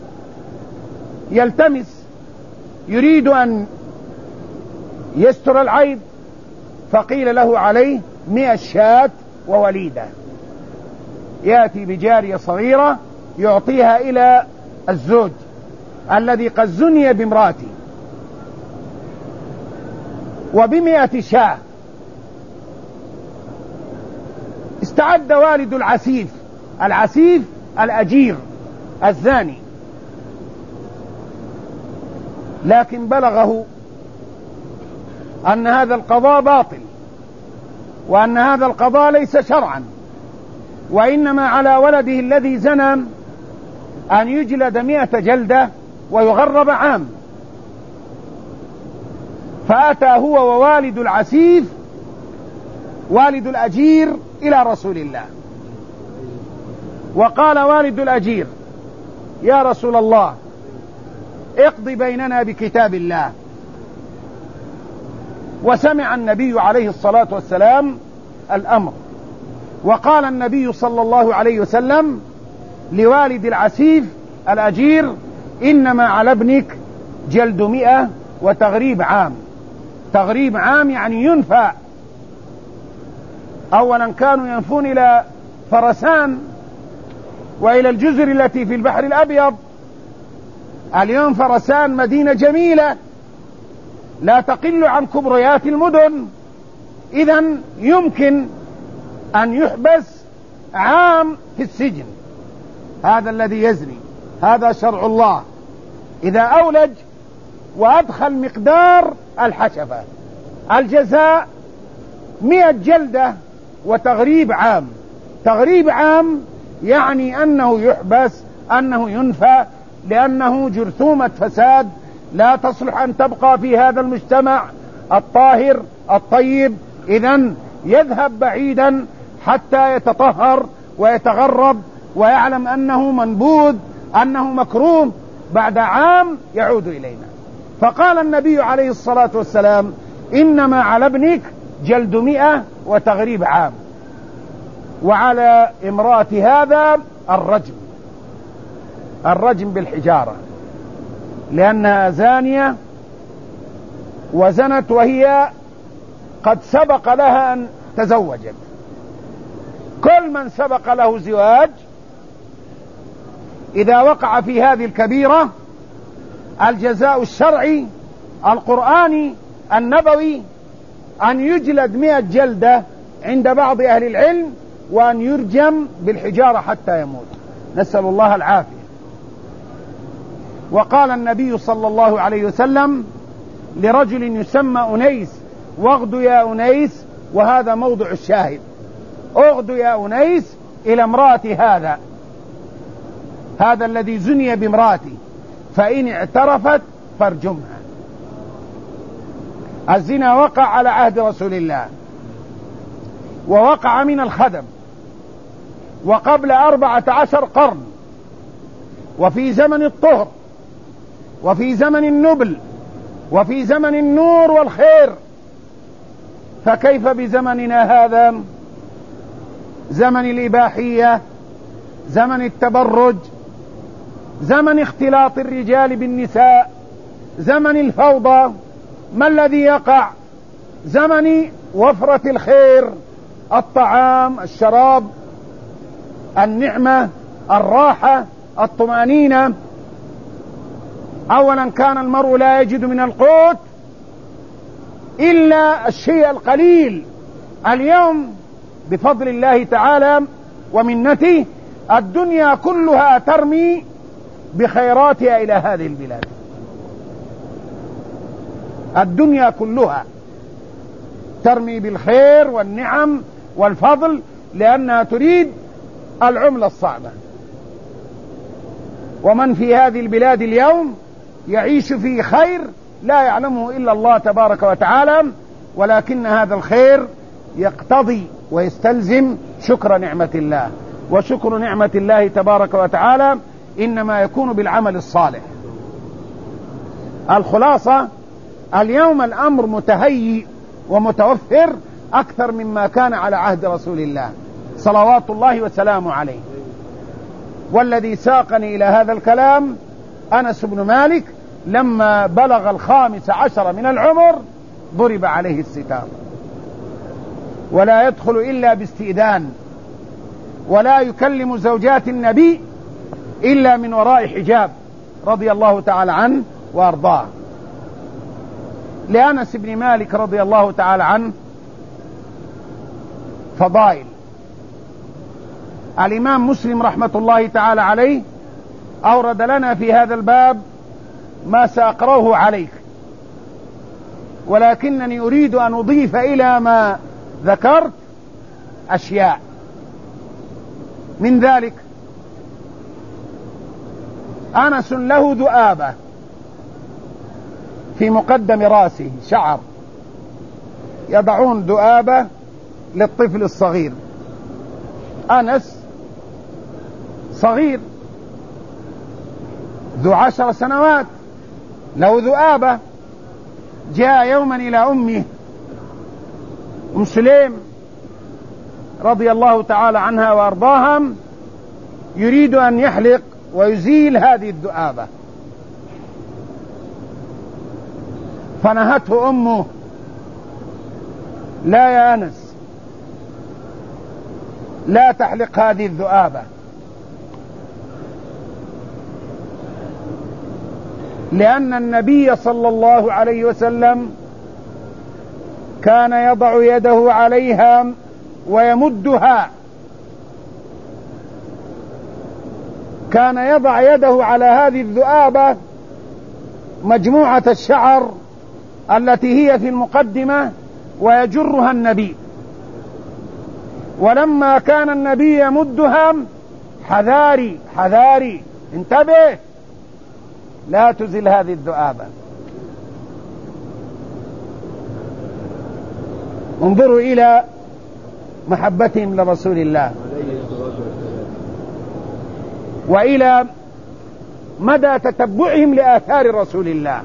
A: يلتمس، يريد أن يستر العيب، فقيل له عليه 100 شاة ووليدة، يأتي بجارية صغيرة يعطيها إلى الزوج الذي قد زني بامرأته، وب100 شاة. استعد والد العسيف الأجير الزاني، لكن بلغه أن هذا القضاء باطل، وأن هذا القضاء ليس شرعا، وإنما على ولده الذي زنى أن يجلد 100 جلدة ويغرب عام. فأتى هو ووالد العسيف والد الأجير إلى رسول الله، وقال والد الأجير: يا رسول الله، اقضي بيننا بكتاب الله. وسمع النبي عليه الصلاة والسلام الأمر، وقال النبي صلى الله عليه وسلم لوالد العسيف الأجير: إنما على ابنك جلد 100 وتغريب عام. تغريب عام يعني ينفى. أولا كانوا ينفون إلى فرسان وإلى الجزر التي في البحر الأبيض، اليوم فرسان مدينة جميلة لا تقل عن كبريات المدن، إذن يمكن أن يحبس عام في السجن. هذا الذي يزني، هذا شرع الله. إذا أولج وأدخل مقدار الحشفة، الجزاء 100 جلدة وتغريب عام. تغريب عام يعني أنه يحبس، أنه ينفى، لأنه جرثومة فساد لا تصلح أن تبقى في هذا المجتمع الطاهر الطيب. إذن يذهب بعيدا حتى يتطهر ويتغرب ويعلم أنه منبوذ، أنه مكروه، بعد عام يعود إلينا. فقال النبي عليه الصلاة والسلام: إنما على ابنك جلد 100 وتغريب عام، وعلى امرأة هذا الرجم بالحجارة، لأنها زانية وزنت وهي قد سبق لها أن تزوجت. كل من سبق له زواج إذا وقع في هذه الكبيرة، الجزاء الشرعي القرآني النبوي أن يجلد 100 جلدة عند بعض أهل العلم، وأن يرجم بالحجارة حتى يموت. نسأل الله العافية. وقال النبي صلى الله عليه وسلم لرجل يسمى أنيس: واغد يا أنيس، وهذا موضع الشاهد، اغد يا أنيس إلى امرأة هذا الذي زني بامرأته، فإن اعترفت فارجمها. الزنا وقع على عهد رسول الله، ووقع من الخدم، وقبل 14 قرن، وفي زمن الطهر، وفي زمن النبل، وفي زمن النور والخير، فكيف بزمننا هذا؟ زمن الإباحية، زمن التبرج، زمن اختلاط الرجال بالنساء، زمن الفوضى. ما الذي يقع؟ زمن وفرة الخير، الطعام، الشراب، النعمة، الراحة، الطمأنينة. أولا كان المرء لا يجد من القوت إلا الشيء القليل. اليوم بفضل الله تعالى ومنته الدنيا كلها ترمي بخيراتها إلى هذه البلاد، الدنيا كلها ترمي بالخير والنعم والفضل، لأنها تريد العملة الصعبة. ومن في هذه البلاد اليوم يعيش في خير لا يعلمه إلا الله تبارك وتعالى، ولكن هذا الخير يقتضي ويستلزم شكر نعمة الله، وشكر نعمة الله تبارك وتعالى إنما يكون بالعمل الصالح. الخلاصة: اليوم الأمر متهيئ ومتوفر أكثر مما كان على عهد رسول الله صلوات الله وسلامه عليه. والذي ساقني إلى هذا الكلام أنس بن مالك لما بلغ 15 من العمر ضرب عليه الستار، ولا يدخل إلا باستئذان، ولا يكلم زوجات النبي إلا من وراء حجاب، رضي الله تعالى عنه وأرضاه. لأنس بن مالك رضي الله تعالى عنه فضائل. الإمام مسلم رحمة الله تعالى عليه أورد لنا في هذا الباب ما سأقرأه عليك، ولكنني أريد أن أضيف إلى ما ذكرت أشياء. من ذلك: أنس له ذؤابة في مقدم رأسه، شعر، يضعون ذؤابة للطفل الصغير. أنس صغير ذو 10 سنوات له ذؤابة. جاء يوما إلى أمه أم سليم رضي الله تعالى عنها وأرضاها، يريد أن يحلق ويزيل هذه الذؤابة، فنهته أمه: لا يا أنس، لا تحلق هذه الذؤابة، لأن النبي صلى الله عليه وسلم كان يضع يده عليها ويمدها، كان يضع يده على هذه الذؤابة مجموعة الشعر التي هي في المقدمة ويجرها النبي، ولما كان النبي يمدها: حذاري حذاري، انتبه، لا تزل هذه الذؤابة. انظروا إلى محبتهم لرسول الله، وإلى مدى تتبعهم لآثار رسول الله،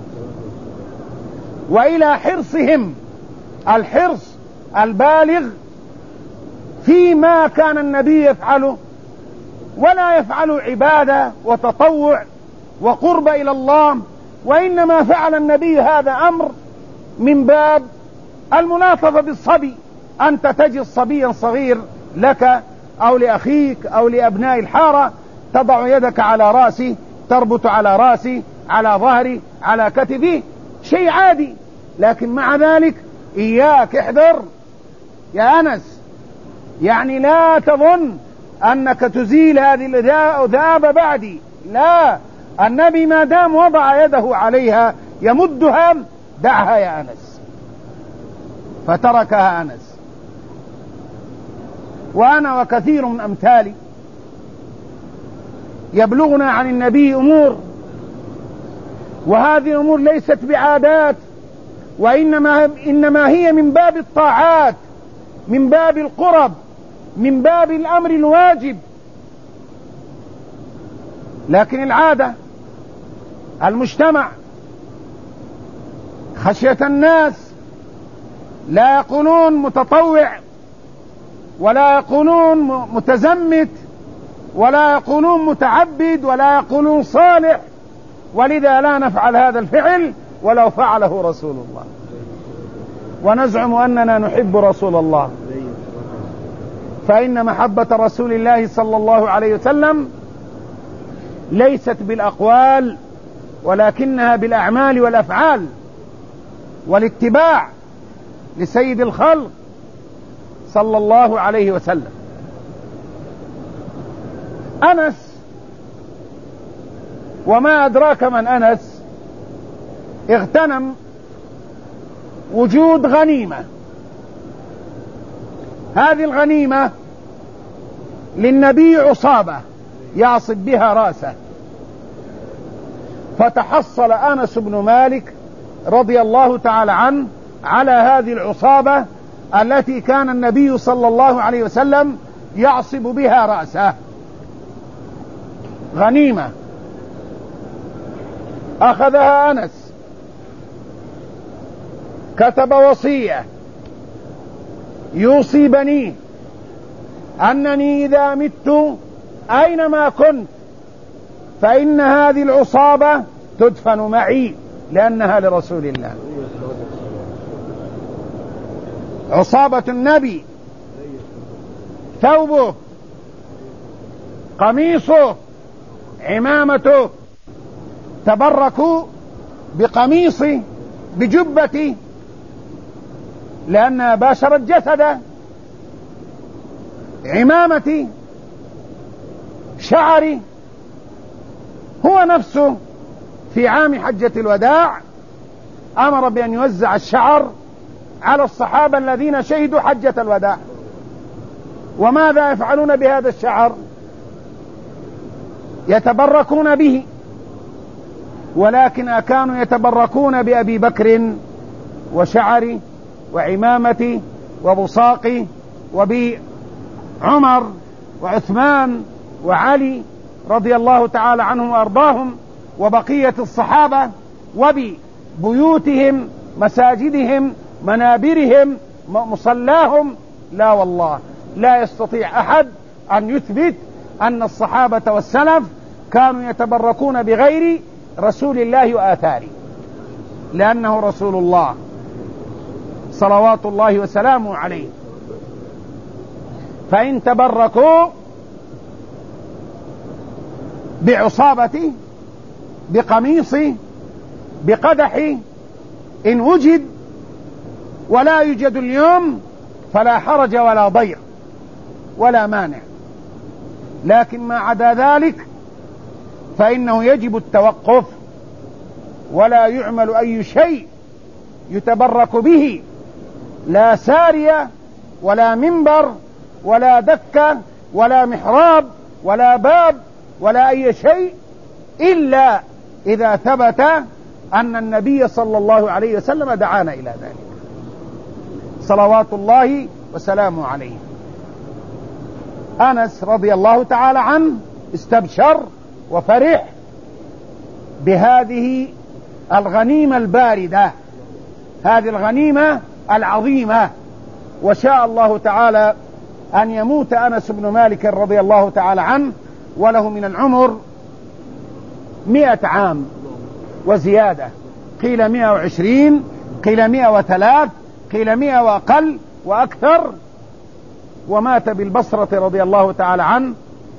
A: وإلى حرصهم الحرص البالغ فيما كان النبي يفعله، ولا يفعل عبادة وتطوع وقرب إلى الله، وإنما فعل النبي هذا أمر من باب الملاطفة بالصبي. أنت تجد صبيا صغير لك أو لأخيك أو لأبناء الحارة، تضع يدك على راسي، تربط على راسي، على ظهري، على كتفي، شيء عادي، لكن مع ذلك إياك احذر يا أنس، يعني لا تظن أنك تزيل هذه الذئاب بعدي، لا، النبي ما دام وضع يده عليها يمدها، دعها يا أنس، فتركها أنس. وأنا وكثير من أمثالي يبلغنا عن النبي أمور، وهذه الأمور ليست بعادات، وإنما هي من باب الطاعات، من باب القرب، من باب الأمر الواجب. لكن العادة، المجتمع، خشية الناس، لا يقولون متطوع، ولا يقولون متزمت، ولا يقولون متعبد، ولا يقولون صالح، ولذا لا نفعل هذا الفعل ولو فعله رسول الله، ونزعم أننا نحب رسول الله. فإن محبة رسول الله صلى الله عليه وسلم ليست بالأقوال، ولكنها بالأعمال والأفعال، والاتباع لسيد الخلق صلى الله عليه وسلم. أنس، وما أدراك من أنس، اغتنم وجود غنيمة. هذه الغنيمة للنبي عصابة يعصب بها رأسه، فتحصل أنس بن مالك رضي الله تعالى عنه على هذه العصابة التي كان النبي صلى الله عليه وسلم يعصب بها رأسه. غنيمة أخذها أنس، كتب وصية يوصي بنيه أنني إذا مت أينما كنت فإن هذه العصابة تدفن معي، لأنها لرسول الله. عصابة النبي، ثوبه، قميصه، عمامته، تبركوا بقميصي، بجبتي، لأنها باشرت جسده، عمامتي، شعري. هو نفسه في عام حجة الوداع أمر بأن يوزع الشعر على الصحابة الذين شهدوا حجة الوداع. وماذا يفعلون بهذا الشعر؟ يتبركون به، ولكن كانوا يتبركون بأبي بكر وشعري وعمامتي وبصاقي، وبعمر وعثمان وعلي رضي الله تعالى عنهم وأرضاهم، وبقية الصحابة، وببيوتهم، مساجدهم، منابرهم، مصلاهم. لا والله، لا يستطيع أحد أن يثبت أن الصحابة والسلف كانوا يتبركون بغير رسول الله وآثاره، لأنه رسول الله صلوات الله وسلامه عليه. فإن تبركوا بعصابتي، بقميصي، بقدحي، إن وجد ولا يوجد اليوم فلا حرج ولا ضير ولا مانع، لكن ما عدا ذلك فإنه يجب التوقف، ولا يعمل أي شيء يتبرك به، لا سارية ولا منبر ولا دكة ولا محراب ولا باب ولا أي شيء، إلا إذا ثبت أن النبي صلى الله عليه وسلم دعانا إلى ذلك صلوات الله وسلامه عليه. أنس رضي الله تعالى عنه استبشر وفرح بهذه الغنيمة الباردة، هذه الغنيمة العظيمة، وشاء الله تعالى أن يموت أنس بن مالك رضي الله تعالى عنه وله من العمر 100 عام وزيادة، قيل 120، قيل 103، قيل 100 وأقل وأكثر. ومات بالبصرة رضي الله تعالى عنه،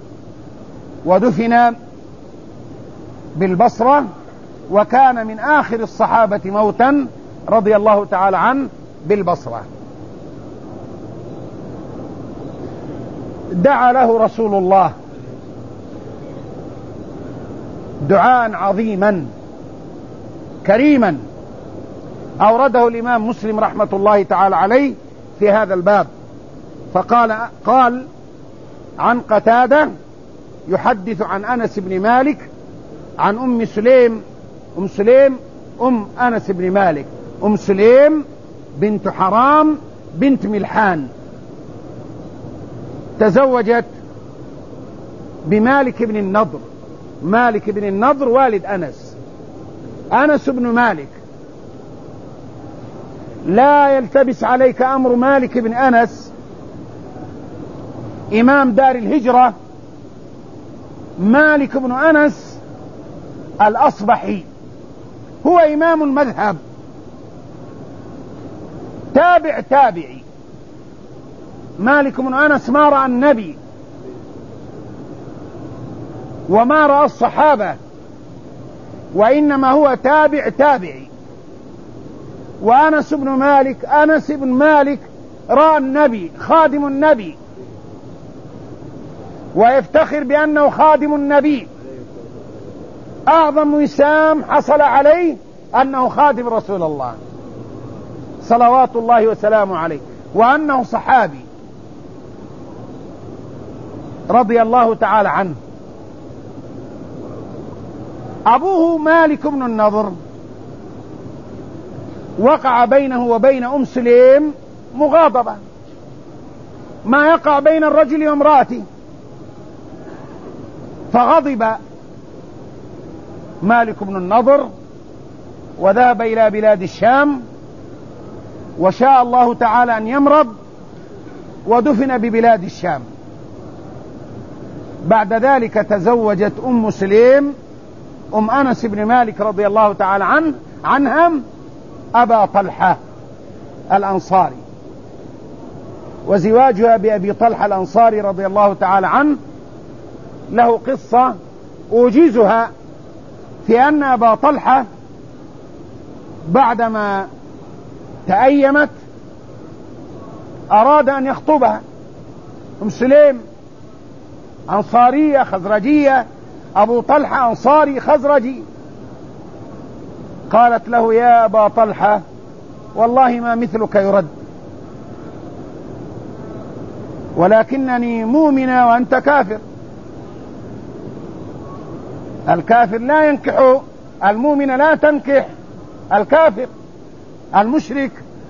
A: ودفن بالبصرة، وكان من آخر الصحابة موتا رضي الله تعالى عنه بالبصرة. دعا له رسول الله دعاء عظيما كريما أورده الإمام مسلم رحمة الله تعالى عليه في هذا الباب. قال عن قتادة يحدث عن أنس بن مالك عن أم سليم أم أنس بن مالك، أم سليم بنت حرام بنت ملحان، تزوجت بمالك بن النضر. مالك بن النضر والد أنس بن مالك. لا يلتبس عليك أمر مالك بن أنس إمام دار الهجرة. مالك بن أنس الأصبحي هو إمام المذهب، تابعي. مالك بن أنس ما رأى النبي وما رأى الصحابة، وإنما هو تابعي. وأنس بن مالك رأى النبي، خادم النبي، ويفتخر بأنه خادم النبي. أعظم وسام حصل عليه أنه خادم رسول الله صلوات الله وسلامه عليه، وأنه صحابي رضي الله تعالى عنه. أبوه مالك بن النضر وقع بينه وبين أم سليم مغاضبة، ما يقع بين الرجل وامرأته، فغضب مالك بن النضر وذهب إلى بلاد الشام، وشاء الله تعالى أن يمرض ودفن ببلاد الشام. بعد ذلك تزوجت أم سليم أم أنس بن مالك رضي الله تعالى عنها أبا طلحة الأنصاري. وزواجها بأبي طلحة الأنصاري رضي الله تعالى عنه له قصة أوجزها، في أن أبا طلحة بعدما تأيمت أراد أن يخطبها. أم سليم أنصارية خزرجية، أبو طلحة أنصاري خزرجي. قالت له: يا أبا طلحة والله ما مثلك يرد، ولكنني مؤمنة وأنت كافر. الكافر لا ينكح المؤمن، لا تنكح الكافر المشرك.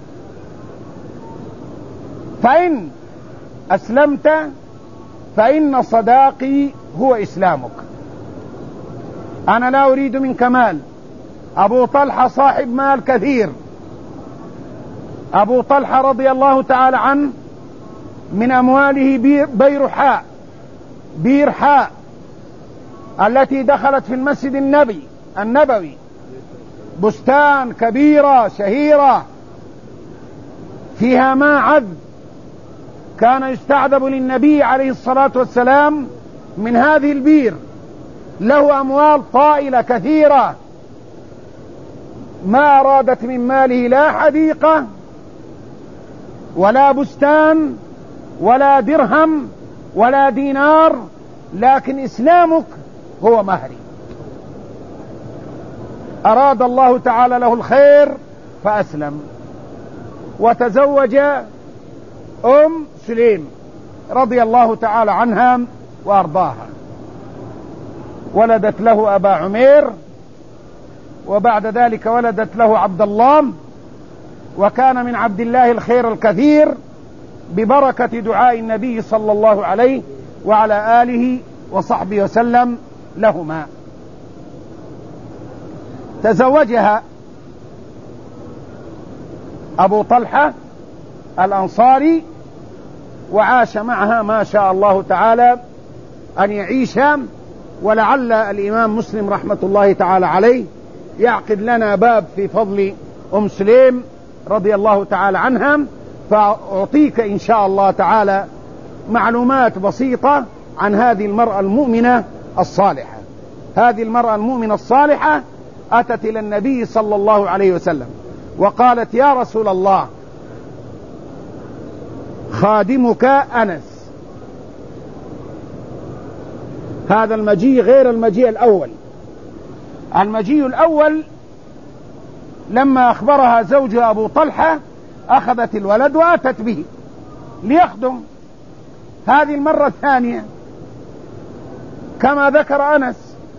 A: فإن أسلمت فإن صداقي هو إسلامك، أنا لا أريد منك مال. أبو طلحة صاحب مال كثير. أبو طلحة رضي الله تعالى عنه من أمواله بير حاء التي دخلت في المسجد النبوي، بستان كبيرة شهيرة فيها ماء عذب، كان يستعذب للنبي عليه الصلاة والسلام من هذه البير. له أموال طائلة كثيرة، ما أرادت من ماله لا حديقة ولا بستان ولا درهم ولا دينار، لكن إسلامك هو مهري. أراد الله تعالى له الخير فأسلم، وتزوج أم سليم رضي الله تعالى عنها وأرضاها، ولدت له أبا عمير، وبعد ذلك ولدت له عبد الله، وكان من عبد الله الخير الكثير ببركة دعاء النبي صلى الله عليه وعلى آله وصحبه وسلم لهما. تزوجها أبو طلحة الأنصاري وعاش معها ما شاء الله تعالى أن يعيش. ولعل الإمام مسلم رحمة الله تعالى عليه يعقد لنا باب في فضل أم سليم رضي الله تعالى عنها، فأعطيك إن شاء الله تعالى معلومات بسيطة عن هذه المرأة المؤمنة الصالحة. هذه المرأة المؤمنة الصالحة أتت إلى النبي صلى الله عليه وسلم وقالت: يا رسول الله، خادمك أنس هذا المجيء غير المجيء الأول. المجيء الأول لما أخبرها زوجها أبو طلحة أخذت الولد وأتت به ليخدم. هذه المرة الثانية كما ذكر أنس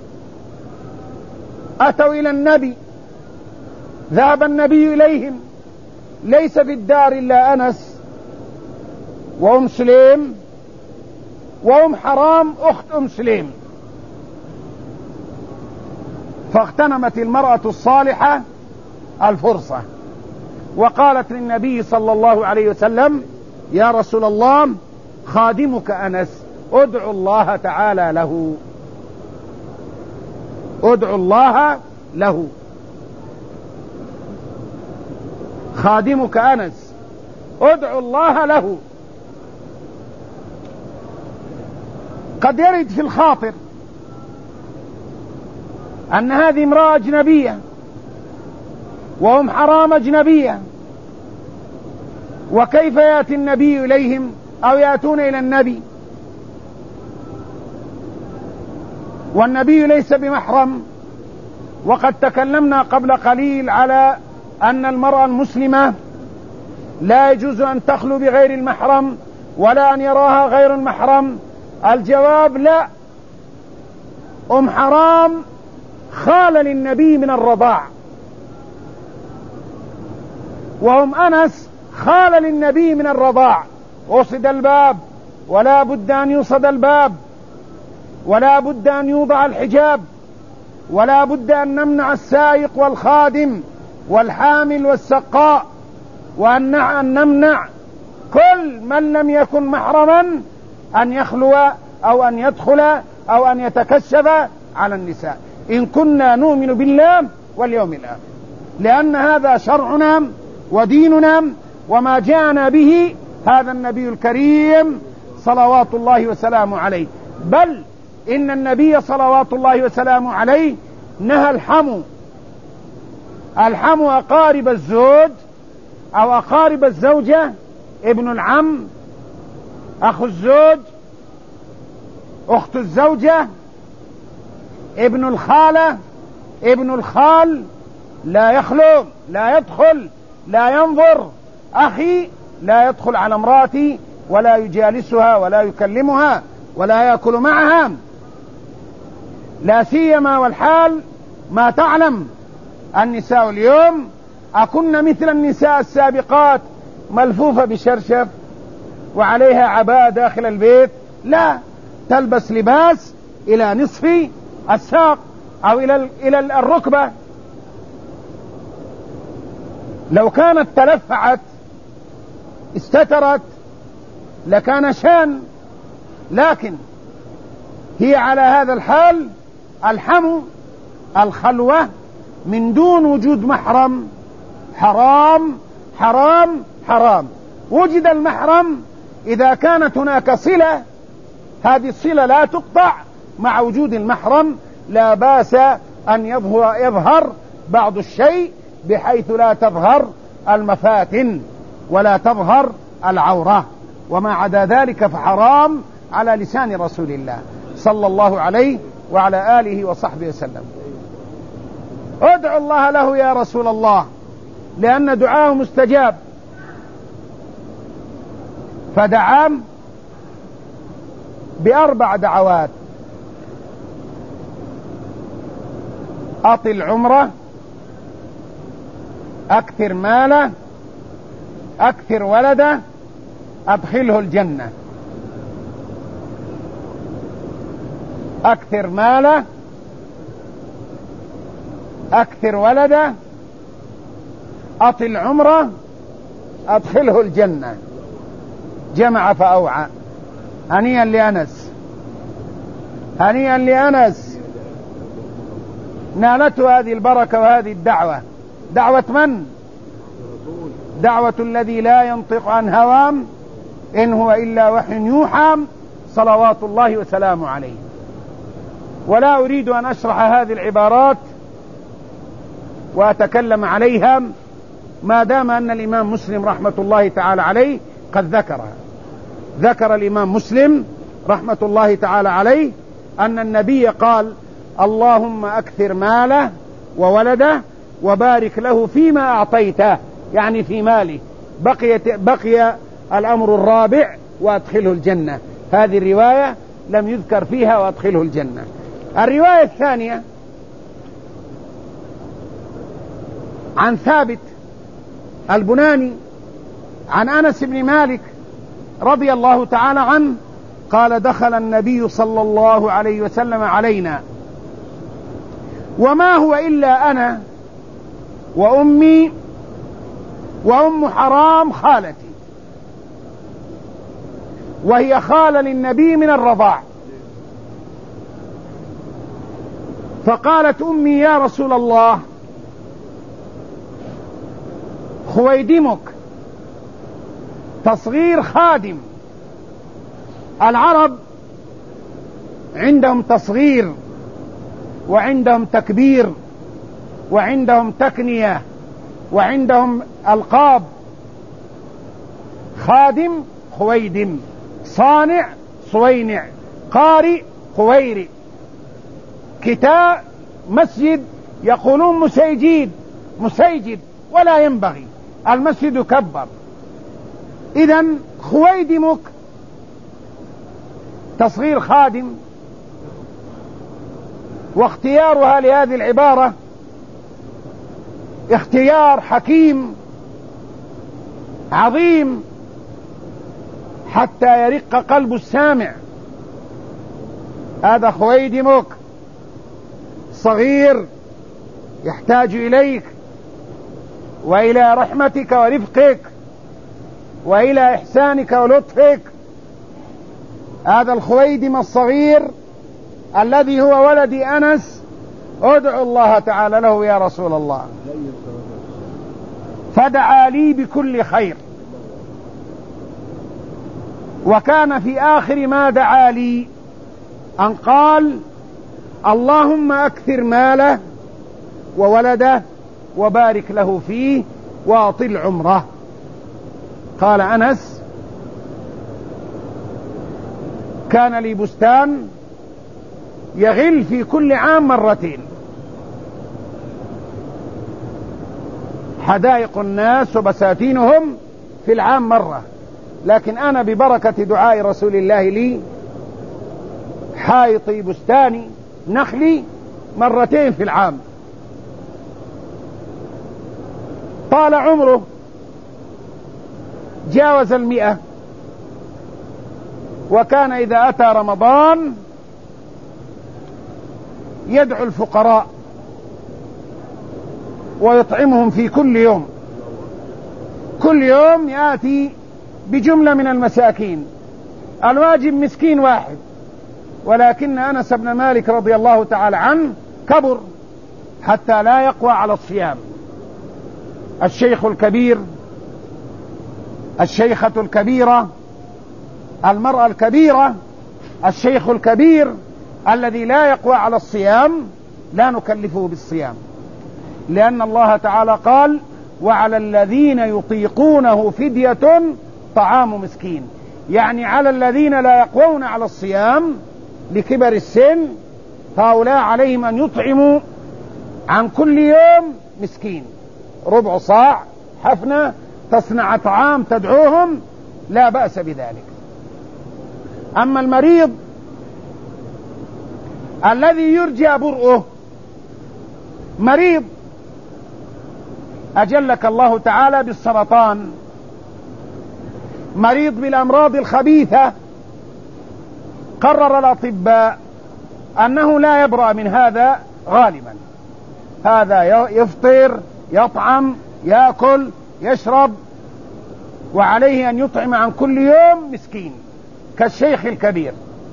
A: أتوا إلى النبي، ذهب النبي إليهم، ليس في الدار إلا أنس وأم سليم وأم حرام أخت أم سليم. فاغتنمت المرأة الصالحة الفرصة وقالت للنبي صلى الله عليه وسلم: يا رسول الله، خادمك أنس، ادعو الله تعالى له، ادعو الله له. خادمك أنس، ادعو الله له. قد يرد في الخاطر أن هذه امرأة أجنبية وهم حرام أجنبية، وكيف يأتي النبي إليهم أو يأتون إلى النبي والنبي ليس بمحرم؟ وقد تكلمنا قبل قليل على أن المرأة المسلمة لا يجوز أن تخلو بغير المحرم ولا أن يراها غير المحرم. الجواب لا. أم حرام خال للنبي من الرضاع، وأم أنس خال للنبي من الرضاع. وصد الباب، ولا بد أن يوصد الباب، ولا بد أن يوضع الحجاب، ولا بد أن نمنع السائق والخادم والحامل والسقاء، وأن نمنع كل من لم يكن محرما أن يخلو أو أن يدخل أو أن يتكشف على النساء إن كنا نؤمن بالله واليوم الآخر، لأن هذا شرعنا وديننا وما جاءنا به هذا النبي الكريم صلوات الله وسلامه عليه. بل إن النبي صلوات الله وسلامه عليه نهى الحمو أقارب الزوج أو أقارب الزوجة، ابن العم، أخو الزوج، أخت الزوجة، ابن الخالة، ابن الخال، لا يخلو، لا يدخل، لا ينظر. أخي لا يدخل على امرأتي ولا يجالسها ولا يكلمها ولا يأكل معها، لا سيما والحال ما تعلم النساء اليوم أكن مثل النساء السابقات ملفوفة بشرشف وعليها عباءة داخل البيت، لا، تلبس لباس إلى نصف الساق أو إلى الركبة. لو كانت تلفعت استترت لكان شان، لكن هي على هذا الحال. الحمو، الخلوة من دون وجود محرم، حرام حرام حرام. وجد المحرم إذا كانت هناك صلة، هذه الصلة لا تقطع مع وجود المحرم، لا باس أن يظهر بعض الشيء بحيث لا تظهر المفاتن ولا تظهر العورة، وما عدا ذلك فحرام على لسان رسول الله صلى الله عليه وعلى آله وصحبه وسلم. ادعو الله له يا رسول الله، لأن دعاه مستجاب. فدعا ب4 دعوات: أطل عمره، أكثر ماله، أكثر ولده، أدخله الجنة. أكثر ماله، أكثر ولده، أطل عمره، أدخله الجنة. جمع فأوعى. هنيئا لأنس، هنيئا لأنس، نالته هذه البركة وهذه الدعوة. دعوة من؟ دعوة الذي لا ينطق عن هوام إن هو إلا وحي يوحى صلوات الله وسلامه عليه. ولا أريد أن أشرح هذه العبارات وأتكلم عليها ما دام أن الإمام مسلم رحمة الله تعالى عليه قد ذكرها. ذكر الإمام مسلم رحمة الله تعالى عليه أن النبي قال: اللهم أكثر ماله وولده وبارك له فيما أعطيته، يعني في ماله. بقي الأمر الرابع: وأدخله الجنة. هذه الرواية لم يذكر فيها وأدخله الجنة. الرواية الثانية عن ثابت البناني عن أنس بن مالك رضي الله تعالى عنه قال: دخل النبي صلى الله عليه وسلم علينا وما هو إلا أنا وأمي وأم حرام خالتي، وهي خالة للنبي من الرضاع. فقالت أمي: يا رسول الله، خويدمك، تصغير خادم. العرب عندهم تصغير وعندهم تكبير وعندهم تكنية وعندهم ألقاب. خادم خويدم، صانع صوينع، قارئ خويرئ، كتاب مسجد يقولون مسيجد، ولا ينبغي، المسجد كبر. إذن خويدمك تصغير خادم. واختيارها لهذه العبارة اختيار حكيم عظيم حتى يرق قلب السامع. هذا خويدمك صغير يحتاج إليك وإلى رحمتك ورفقك وإلى إحسانك ولطفك. هذا الخويدم الصغير الذي هو ولد أنس، ادعو الله تعالى له يا رسول الله. فدعا لي بكل خير، وكان في آخر ما دعا لي أن قال: اللهم أكثر ماله وولده وبارك له فيه وأطل عمره. قال أنس: كان لي بستان يغل في كل عام مرتين، حدائق الناس وبساتينهم في العام مرة، لكن أنا ببركة دعاء رسول الله لي حائطي بستاني نخلي مرتين في العام. طال عمره، جاوز 100، وكان إذا أتى رمضان يدعو الفقراء ويطعمهم في كل يوم. كل يوم يأتي بجملة من المساكين، الواجب مسكين واحد، ولكن أنس بن مالك رضي الله تعالى عنه كبر حتى لا يقوى على الصيام. الشيخ الكبير، الشيخة الكبيرة، المرأة الكبيرة، الشيخ الكبير الذي لا يقوى على الصيام لا نكلفه بالصيام، لأن الله تعالى قال: وعلى الذين يطيقونه فدية طعام مسكين، يعني على الذين لا يقوون على الصيام لكبر السن، هؤلاء عليهم أن يطعموا عن كل يوم مسكين، ربع صاع، حفنة، تصنع طعام تدعوهم، لا بأس بذلك. أما المريض الذي يرجى برؤه، مريض أجلك الله تعالى بالسرطان، مريض بالأمراض الخبيثة، قرر الأطباء أنه لا يبرأ من هذا غالبا، هذا يفطر، يطعم، يأكل، يشرب، وعليه أن يطعم عن كل يوم مسكين كالشيخ الكبير.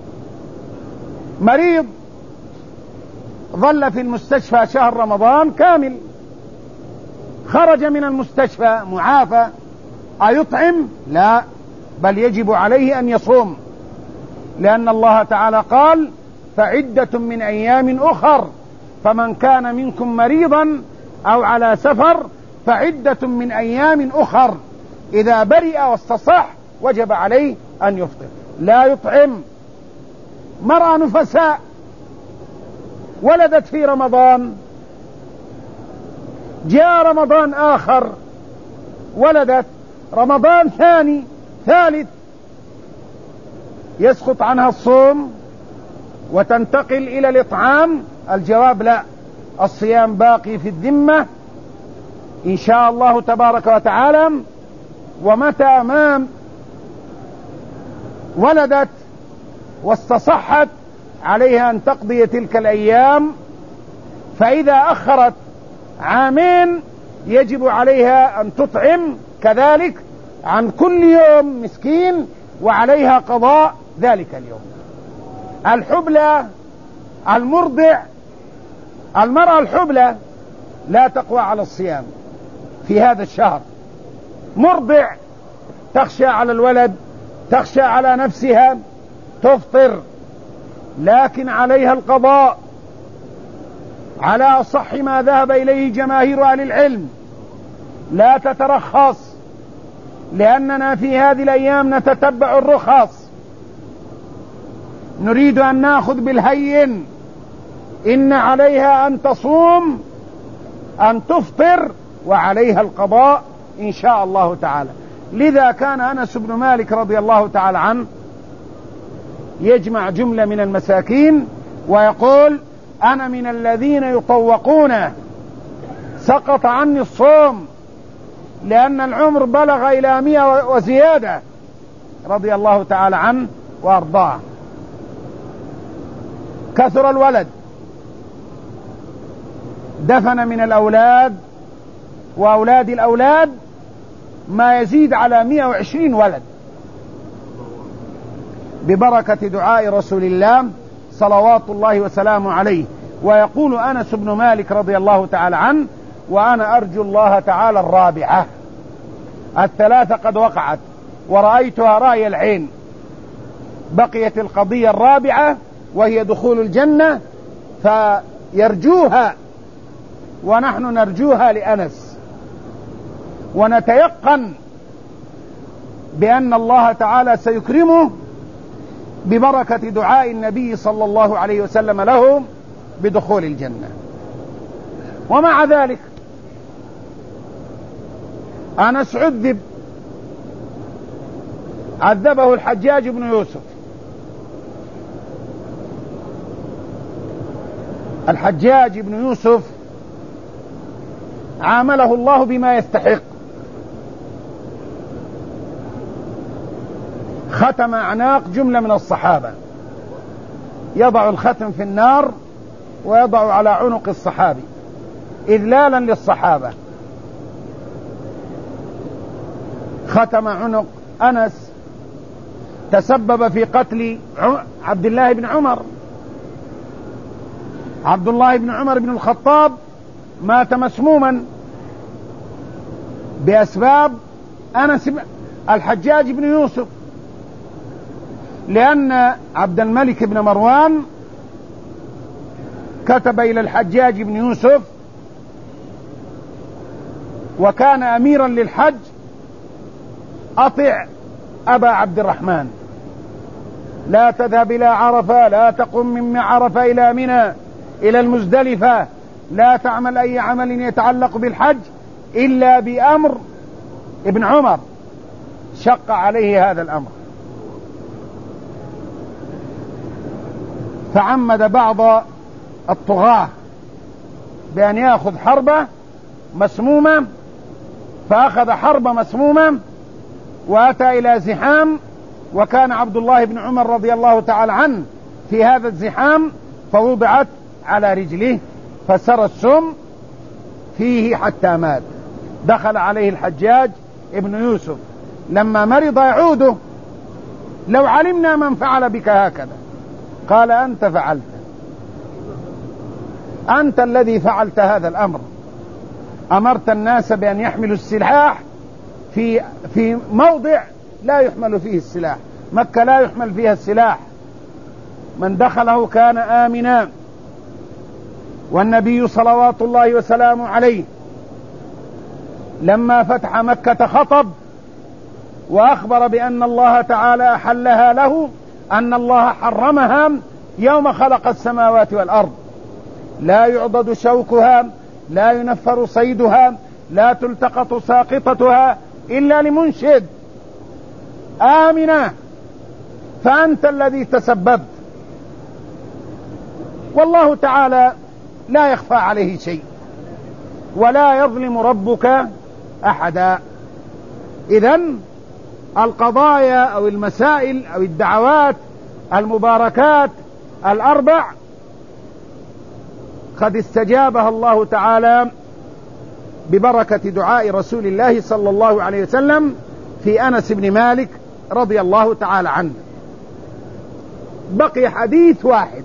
A: مريض ظل في المستشفى شهر رمضان كامل، خرج من المستشفى معافى، أيطعم؟ لا، بل يجب عليه أن يصوم، لأن الله تعالى قال: فعدة من أيام أخر، فمن كان منكم مريضا أو على سفر فعدة من أيام أخر. إذا برئ واستصح وجب عليه أن يفطر، لا يطعم. مرأة نفساء ولدت في رمضان، جاء رمضان آخر ولدت، رمضان ثاني ثالث، يسقط عنها الصوم وتنتقل إلى الإطعام؟ الجواب لا، الصيام باقي في الذمة إن شاء الله تبارك وتعالى. ومتى ما ولدت واستصحت عليها أن تقضي تلك الأيام، فإذا أخرت عامين يجب عليها أن تطعم كذلك عن كل يوم مسكين، وعليها قضاء ذلك اليوم. الحبلى المرضع، المرأة الحبلى لا تقوى على الصيام في هذا الشهر، مرضع تخشى على الولد، تخشى على نفسها، تفطر، لكن عليها القضاء على أصح ما ذهب إليه جماهير أهل العلم، لا تترخص، لأننا في هذه الأيام نتتبع الرخص، نريد أن نأخذ بالهين. إن عليها أن تصوم، أن تفطر، وعليها القضاء إن شاء الله تعالى. لذا كان أنس بن مالك رضي الله تعالى عنه يجمع جملة من المساكين ويقول: أنا من الذين يطوقون، سقط عني الصوم لأن العمر بلغ إلى 100 وزيادة، رضي الله تعالى عنه وأرضاه. كثر الولد، دفن من الأولاد وأولاد الأولاد ما يزيد على 120 ولد، ببركة دعاء رسول الله صلوات الله وسلامه عليه. ويقول أنس بن مالك رضي الله تعالى عنه: وأنا أرجو الله تعالى الرابعة، الثلاثة قد وقعت ورأيتها رأي العين، بقيت القضية الرابعة وهي دخول الجنة، فيرجوها ونحن نرجوها لأنس، ونتيقن بأن الله تعالى سيكرمه ببركة دعاء النبي صلى الله عليه وسلم له بدخول الجنة. ومع ذلك أنس عذبه الحجاج بن يوسف. الحجاج بن يوسف عامله الله بما يستحق، ختم أعناق جملة من الصحابة، يضع الختم في النار ويضع على عنق الصحابي إذلالا للصحابة. ختم عنق أنس، تسبب في قتل عبد الله بن عمر. عبد الله بن عمر بن الخطاب مات مسموما بأسباب الحجاج بن يوسف، لأن عبد الملك بن مروان كتب إلى الحجاج بن يوسف، وكان أميرا للحج: أطع أبا عبد الرحمن، لا تذهب إلى عرفة، لا تقم من عرفة إلى منى إلى المزدلفة، لا تعمل أي عمل يتعلق بالحج إلا بأمر ابن عمر. شق عليه هذا الأمر، فعمد بعض الطغاة بأن يأخذ حربة مسمومة، فأخذ حربة مسمومة وأتى إلى زحام، وكان عبد الله بن عمر رضي الله تعالى عنه في هذا الزحام، فوضعت على رجله فسر السم فيه حتى مات. دخل عليه الحجاج ابن يوسف لما مرض يعوده: لو علمنا من فعل بك هكذا. قال: أنت فعلت، أنت الذي فعلت هذا الأمر، أمرت الناس بأن يحملوا السلاح في موضع لا يحمل فيه السلاح. مكة لا يحمل فيها السلاح، من دخله كان آمنا. والنبي صلوات الله وسلامه عليه لما فتح مكة خطب وأخبر بأن الله تعالى أحلها له، أن الله حرمها يوم خلق السماوات والأرض، لا يعضد شوكها، لا ينفر صيدها، لا تلتقط ساقطتها إلا لمنشد، آمنة، فأنت الذي تسببت، والله تعالى لا يخفى عليه شيء، ولا يظلم ربك أحدا. إذن القضايا أو المسائل أو الدعوات المباركات الأربع قد استجابها الله تعالى ببركة دعاء رسول الله صلى الله عليه وسلم في أنس بن مالك رضي الله تعالى عنه. بقي حديث واحد،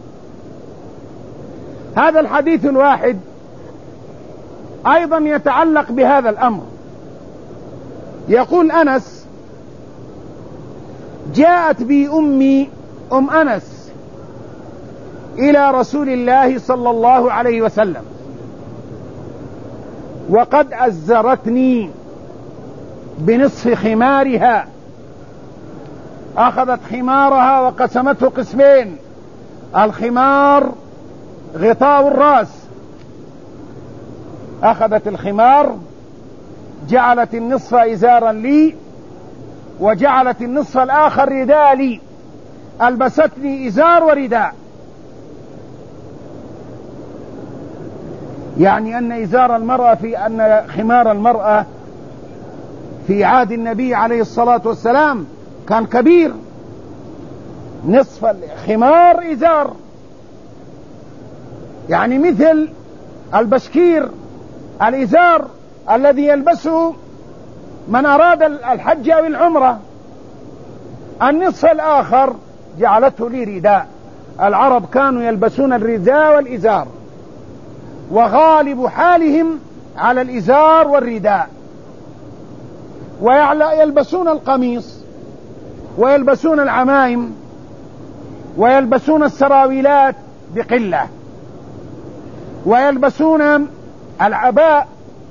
A: هذا الحديث الواحد أيضا يتعلق بهذا الأمر. يقول أنس: جاءت بي أمي أم أنس إلى رسول الله صلى الله عليه وسلم وقد أزرتني بنصف خمارها، أخذت خمارها وقسمته قسمين، الخمار غطاء الرأس، أخذت الخمار جعلت النصف إزارا لي وجعلت النصف الآخر رداء لي، ألبستني إزار ورداء، يعني أن إزار المرأة أن خمار المرأة في عهد النبي عليه الصلاة والسلام كان كبير، نصف الخمار إزار، يعني مثل البشكير الإزار الذي يلبسه من أراد الحج أو العمرة. النصف الآخر جعلته لي رداء. العرب كانوا يلبسون الرداء والإزار، وغالب حالهم على الإزار والرداء، ويلبسون القميص ويلبسون العمائم ويلبسون السراويلات بقلة، ويلبسون العباء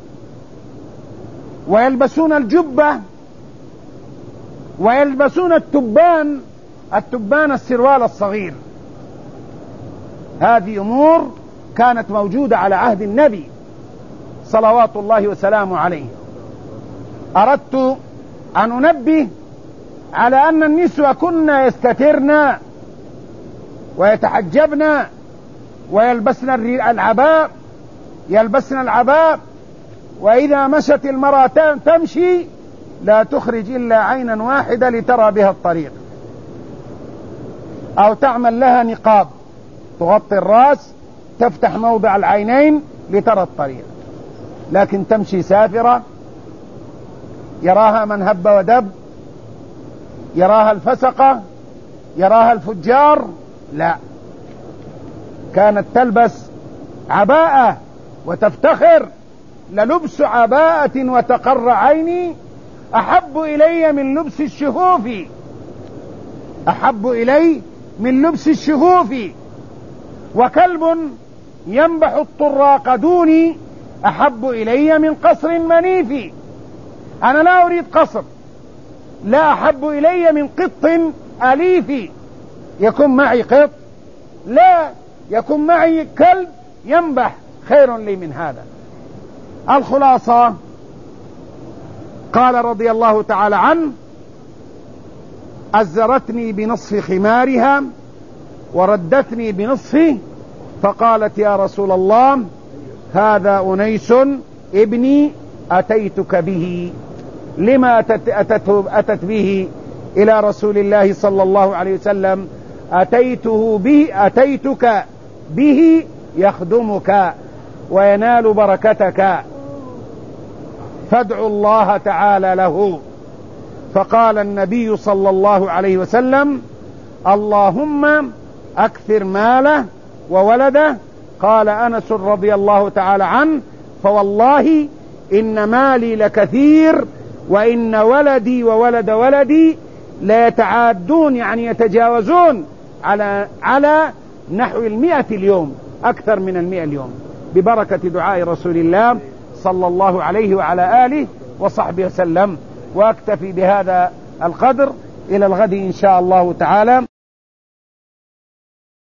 A: ويلبسون الجبة ويلبسون التبان السروال الصغير. هذه أمور كانت موجودة على عهد النبي صلوات الله وسلامه عليه. أردت أن أنبه على أن النسوة كنا يستترن ويتحجبن ويلبسن العباء، وإذا مشت المرأة تمشي لا تخرج إلا عينا واحدة لترى بها الطريق، أو تعمل لها نقاب تغطي الرأس تفتح موضع العينين لترى الطريق، لكن تمشي سافرة يراها من هب ودب، يراها الفسقة، يراها الفجار، لا، كانت تلبس عباءة وتفتخر: للبس عباءة وتقر عيني أحب إلي من لبس الشفوف، أحب إلي من لبس الشفوف، وكلب ينبح الطراق دوني أحب إلي من قصر منيف. أنا لا أريد قصر، لا، أحب إلي من قط أليف. يكون معي قط؟ لا، يكون معي كلب ينبح خير لي من هذا. الخلاصة قال رضي الله تعالى عنه: أزرتني بنصف خمارها وردتني بنصفه، فقالت: يا رسول الله، هذا أنيس ابني أتيتك به. لما أتت به إلى رسول الله صلى الله عليه وسلم؟ أتيتك به يخدمك وينال بركتك، فادعوا الله تعالى له. فقال النبي صلى الله عليه وسلم: اللهم أكثر ماله وولده. قال أنس رضي الله تعالى عنه: فوالله إن مالي لكثير وإن ولدي وولد ولدي لا يتعادون، يعني يتجاوزون على نحو 100 اليوم، أكثر من 100 اليوم، ببركة دعاء رسول الله صلى الله عليه وعلى آله وصحبه وسلم. وأكتفي بهذا القدر، إلى الغد إن شاء الله تعالى.